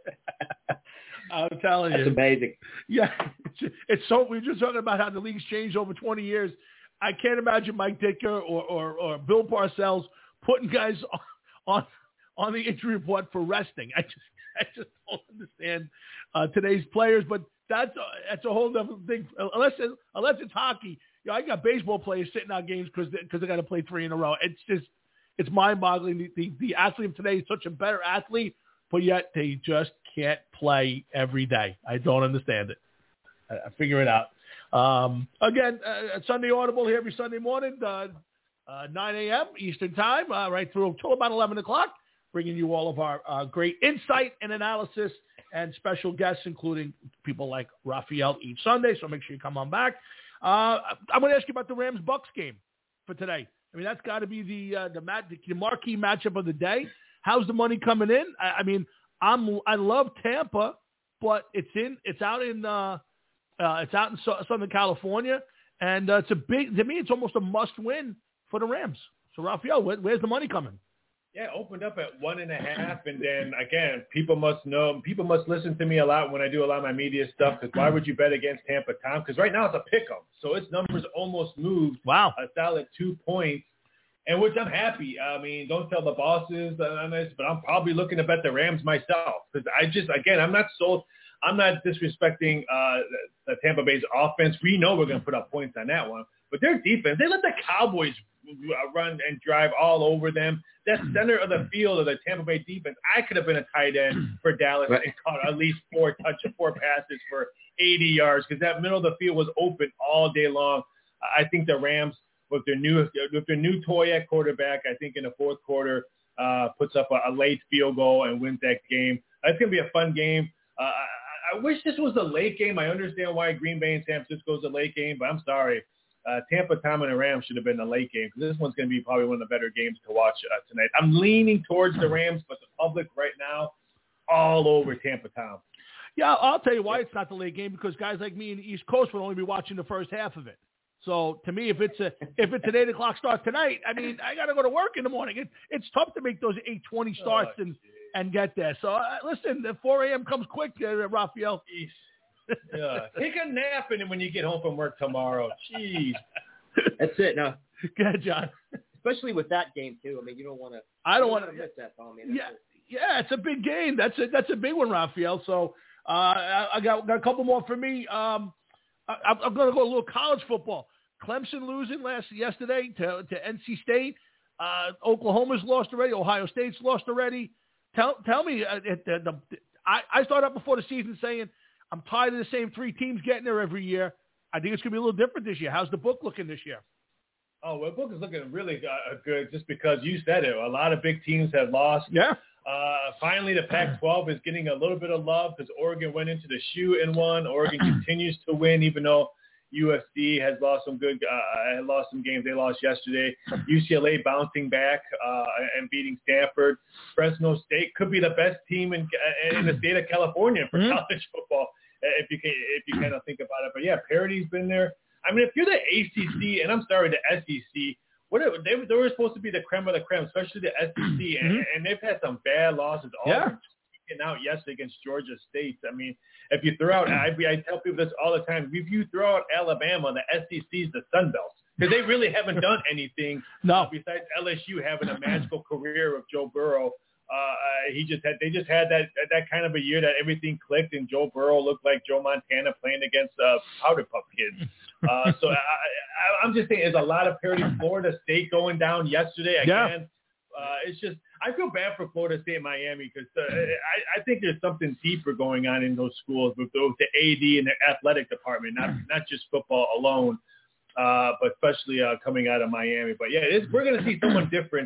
I'm telling you.
That's amazing.
Yeah. It's so, we were just talking about how the league's changed over 20 years. I can't imagine Mike Dicker or Bill Parcells putting guys on the injury report for resting. I just don't understand today's players, but that's a whole other thing. Unless it's hockey, I got baseball players sitting out games because they got to play 3 in a row. It's mind-boggling. The athlete of today is such a better athlete, but yet they just can't play every day. I don't understand it. I figure it out. Again, Sunday Audible here every Sunday morning, 9 a.m. Eastern time, right through until about 11 o'clock. Bringing you all of our great insight and analysis and special guests, including people like Raphael each Sunday. So make sure you come on back. I'm going to ask you about the Rams-Bucks game for today. I mean, that's got to be the marquee matchup of the day. How's the money coming in? I mean, I love Tampa, but it's out in Southern California, and to me, it's almost a must-win for the Rams. So Raphael, where's the money coming?
Yeah, opened up at 1.5, and then again, people must listen to me a lot when I do a lot of my media stuff. Because why would you bet against Tampa Tom? Because right now it's a pick 'em, so its numbers almost moved.
Wow,
a solid 2 points. and which I'm happy. I mean, don't tell the bosses on this, but I'm probably looking to bet the Rams myself because I'm not sold. I'm not disrespecting the Tampa Bay's offense. We know we're going to put up points on that one. But their defense, they let the Cowboys run and drive all over them. That center of the field of the Tampa Bay defense, I could have been a tight end for Dallas and caught at least 4 passes for 80 yards because that middle of the field was open all day long. I think the Rams, with their new toy at quarterback, I think in the fourth quarter puts up a late field goal and wins that game. It's going to be a fun game. I wish this was a late game. I understand why Green Bay and San Francisco is a late game, but I'm sorry. Tampa, Tom, and the Rams should have been a late game because this one's going to be probably one of the better games to watch tonight. I'm leaning towards the Rams, but the public right now, all over Tampa, Tom.
Yeah, I'll tell you why it's not the late game because guys like me in the East Coast will only be watching the first half of it. So to me, if it's an 8:00 start tonight, I mean, I got to go to work in the morning. It's tough to make those 8:20 starts and get there. So listen, the 4 a.m. comes quick, Raphael.
Yeah. Take a nap when you get home from work tomorrow. Jeez.
That's it. No.
Go ahead, John.
Especially with that game too. I mean, you don't want to.
I don't want to
miss that, Tom.
Yeah, it's a big game. That's a big one, Raphael. So I got a couple more for me. I'm going to go a little college football. Clemson losing yesterday to NC State. Oklahoma's lost already. Ohio State's lost already. Tell me, I started out before the season saying I'm tired of the same 3 teams getting there every year. I think it's going to be a little different this year. How's the book looking this year?
Oh, well, the book is looking really good just because you said it. A lot of big teams have lost.
Yeah.
Finally, the Pac-12 is getting a little bit of love because Oregon went into the shoe and won. Oregon continues to win even though USC has lost some games. They lost yesterday. UCLA bouncing back and beating Stanford. Fresno State could be the best team in the state of California for college football if you kind of think about it. But yeah, parity's been there. I mean, if you're the ACC and I'm sorry, the SEC, they were supposed to be the creme of the creme, especially the SEC, and they've had some bad losses. Out yesterday against Georgia State. I mean, if you throw out, I tell people this all the time. If you throw out Alabama, the SEC's the Sun Belt because they really haven't done anything. Besides LSU having a magical career of Joe Burrow. They just had that kind of a year that everything clicked and Joe Burrow looked like Joe Montana playing against Powder Puff Kids. So I'm just saying, there's a lot of parity. Florida State going down yesterday again. It's just I feel bad for Florida State and Miami because I think there's something deeper going on in those schools with the AD and the athletic department, not just football alone, but especially coming out of Miami. But yeah, we're going to see someone different,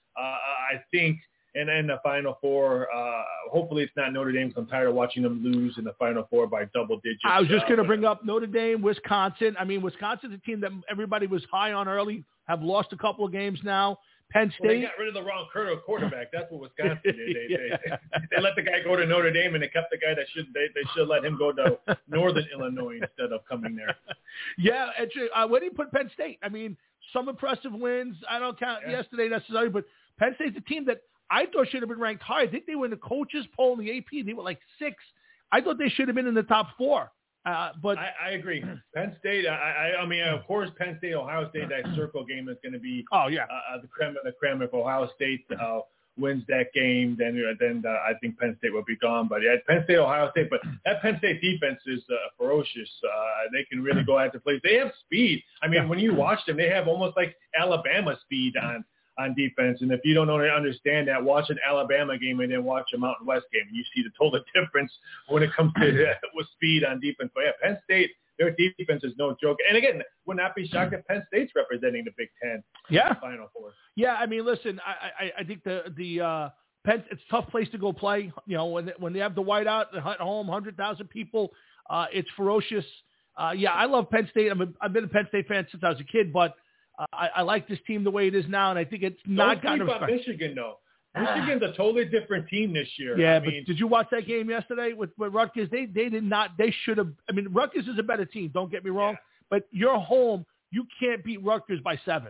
I think. And then the Final Four, hopefully it's not Notre Dame because I'm tired of watching them lose in the Final Four by double digits.
I was just going to bring up Notre Dame, Wisconsin. I mean, Wisconsin's a team that everybody was high on early, have lost a couple of games now. Penn State.
Well, they got rid of the wrong quarterback. That's what Wisconsin did. They let the guy go to Notre Dame, and they kept the guy that they should let him go to Northern Illinois instead of coming there.
Yeah, where do you put Penn State? I mean, some impressive wins. I don't count yesterday necessarily, but Penn State's a team that I thought should have been ranked high. I think they were in the coaches poll in the AP. They were like 6. I thought they should have been in the top 4. But
I agree. Penn State, I mean, of course, Penn State, Ohio State, that circle game is going to be the creme of the creme. If Ohio State wins that game, then I think Penn State will be gone. But yeah, Penn State, Ohio State. But that Penn State defense is ferocious. They can really go after plays. They have speed. I mean, when you watch them, they have almost like Alabama speed on defense. And if you don't understand that, watch an Alabama game and then watch a Mountain West game, and you see the total difference when it comes to with speed on defense. But yeah, Penn State, their defense is no joke. And again, would not be shocked if Penn State's representing the Big Ten in the Final Four.
Yeah, I mean, listen, I think the Penn, it's a tough place to go play. You know, when they have the whiteout at home, 100,000 people, it's ferocious. I love Penn State. I've been a Penn State fan since I was a kid, but I like this team the way it is now, and I think it's not
gotten about Michigan, though. Michigan's a totally different team this year.
Yeah, but did you watch that game yesterday with Rutgers? They did not. They should have. I mean, Rutgers is a better team. Don't get me wrong, but you're home. You can't beat Rutgers by 7.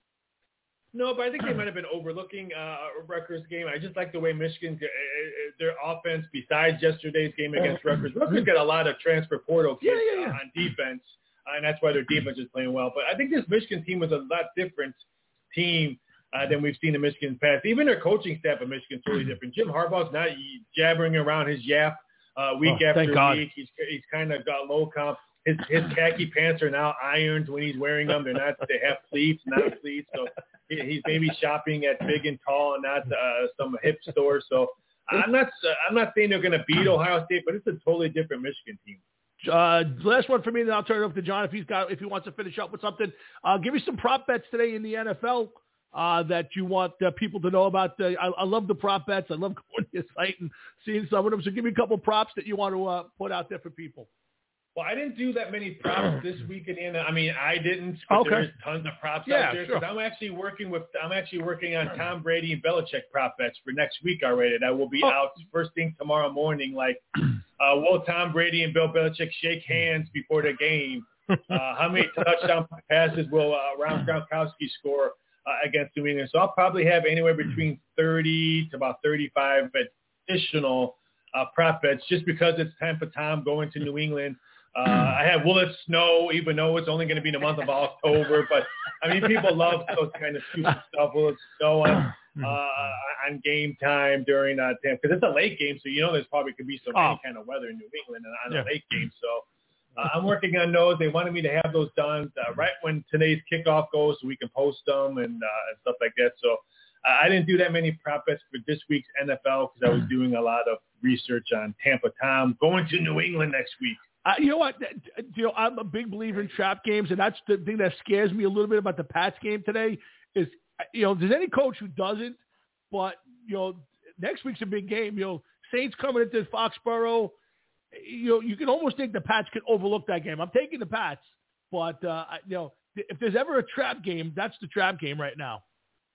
No, but I think they might have been overlooking Rutgers' game. I just like the way Michigan, their offense, besides yesterday's game against Rutgers. Rutgers got a lot of transfer portal kids on defense. And that's why their defense is playing well. But I think this Michigan team was a lot different team than we've seen in Michigan's past. Even their coaching staff of Michigan is totally different. Jim Harbaugh's not jabbering around his yap week after week. He's kind of got low comp. His khaki pants are now ironed when he's wearing them. They have pleats, not pleats. So he's maybe shopping at Big and Tall and not some hip store. So I'm not saying they're going to beat Ohio State, but it's a totally different Michigan team.
Last one for me, then I'll turn it over to John if he wants to finish up with something. Give me some prop bets today in the NFL that you want people to know about. I love the prop bets. I love going to your site and seeing some of them. So give me a couple props that you want to put out there for people.
Well, I didn't do that many props this week in the NFL. I mean, I didn't, but there's tons of props out there. Because I'm actually working on Tom Brady and Belichick prop bets for next week already. That will be out first thing tomorrow morning. Like, will Tom Brady and Bill Belichick shake hands before the game? How many touchdown passes will Ron Gronkowski score against New England? So I'll probably have anywhere between 30 to about 35 additional prop bets just because it's time for Tom going to New England. I have will it snow, even though it's only going to be in the month of October. But, I mean, people love those kind of stupid stuff. Will it snow on game time during time? Because it's a late game, so there's probably could be any kind of weather in New England on a late game. So I'm working on those. They wanted me to have those done right when today's kickoff goes so we can post them and stuff like that. So I didn't do that many prop bets for this week's NFL because I was doing a lot of research on Tampa Tom going to New England next week.
You know what? I'm a big believer in trap games, and that's the thing that scares me a little bit about the Pats game today is, there's any coach who doesn't, but, next week's a big game. Saints coming into Foxborough, you can almost think the Pats could overlook that game. I'm taking the Pats, but, if there's ever a trap game, that's the trap game right now.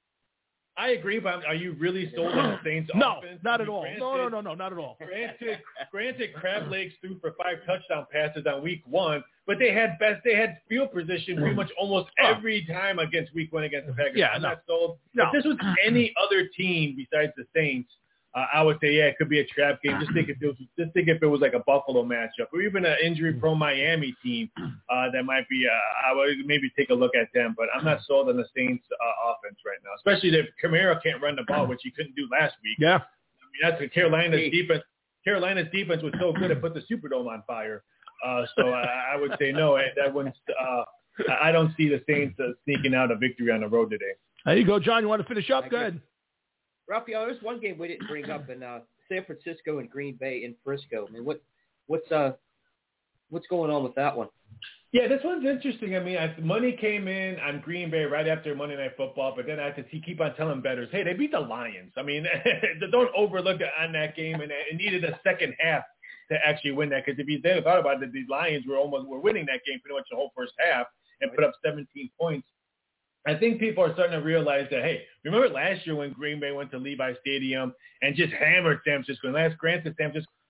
I agree, but are you really sold on the Saints
offense?
No,
not at all. No, not at all.
Granted, Crab Lakes threw for 5 touchdown passes on week 1, but they had field position pretty much almost every time against week 1 against the Packers.
Yeah,
I'm not sold. No. If this was any other team besides the Saints, I would say, it could be a trap game. Just think if it was like a Buffalo matchup or even an injury-prone Miami team, that might be. I would maybe take a look at them, but I'm not sold on the Saints' offense right now. Especially if Kamara can't run the ball, which he couldn't do last week.
Yeah,
I mean that's Carolina's defense. Carolina's defense was so good it put the Superdome on fire. So I would say no. That wouldn't. I don't see the Saints sneaking out a victory on the road today.
There you go, John. You want to finish up? Go ahead.
Raphael, there's one game we didn't bring up in San Francisco and Green Bay in Frisco. I mean, what's going on with that one?
Yeah, this one's interesting. I mean, money came in on Green Bay right after Monday Night Football, but then I had to keep on telling bettors, hey, they beat the Lions. I mean, don't overlook it on that game, and it needed a second half to actually win that. Because if you then thought about it, the Lions were winning that game pretty much the whole first half and put up 17 points. I think people are starting to realize that, hey, remember last year when Green Bay went to Levi Stadium and just hammered San Francisco? And granted, San Francisco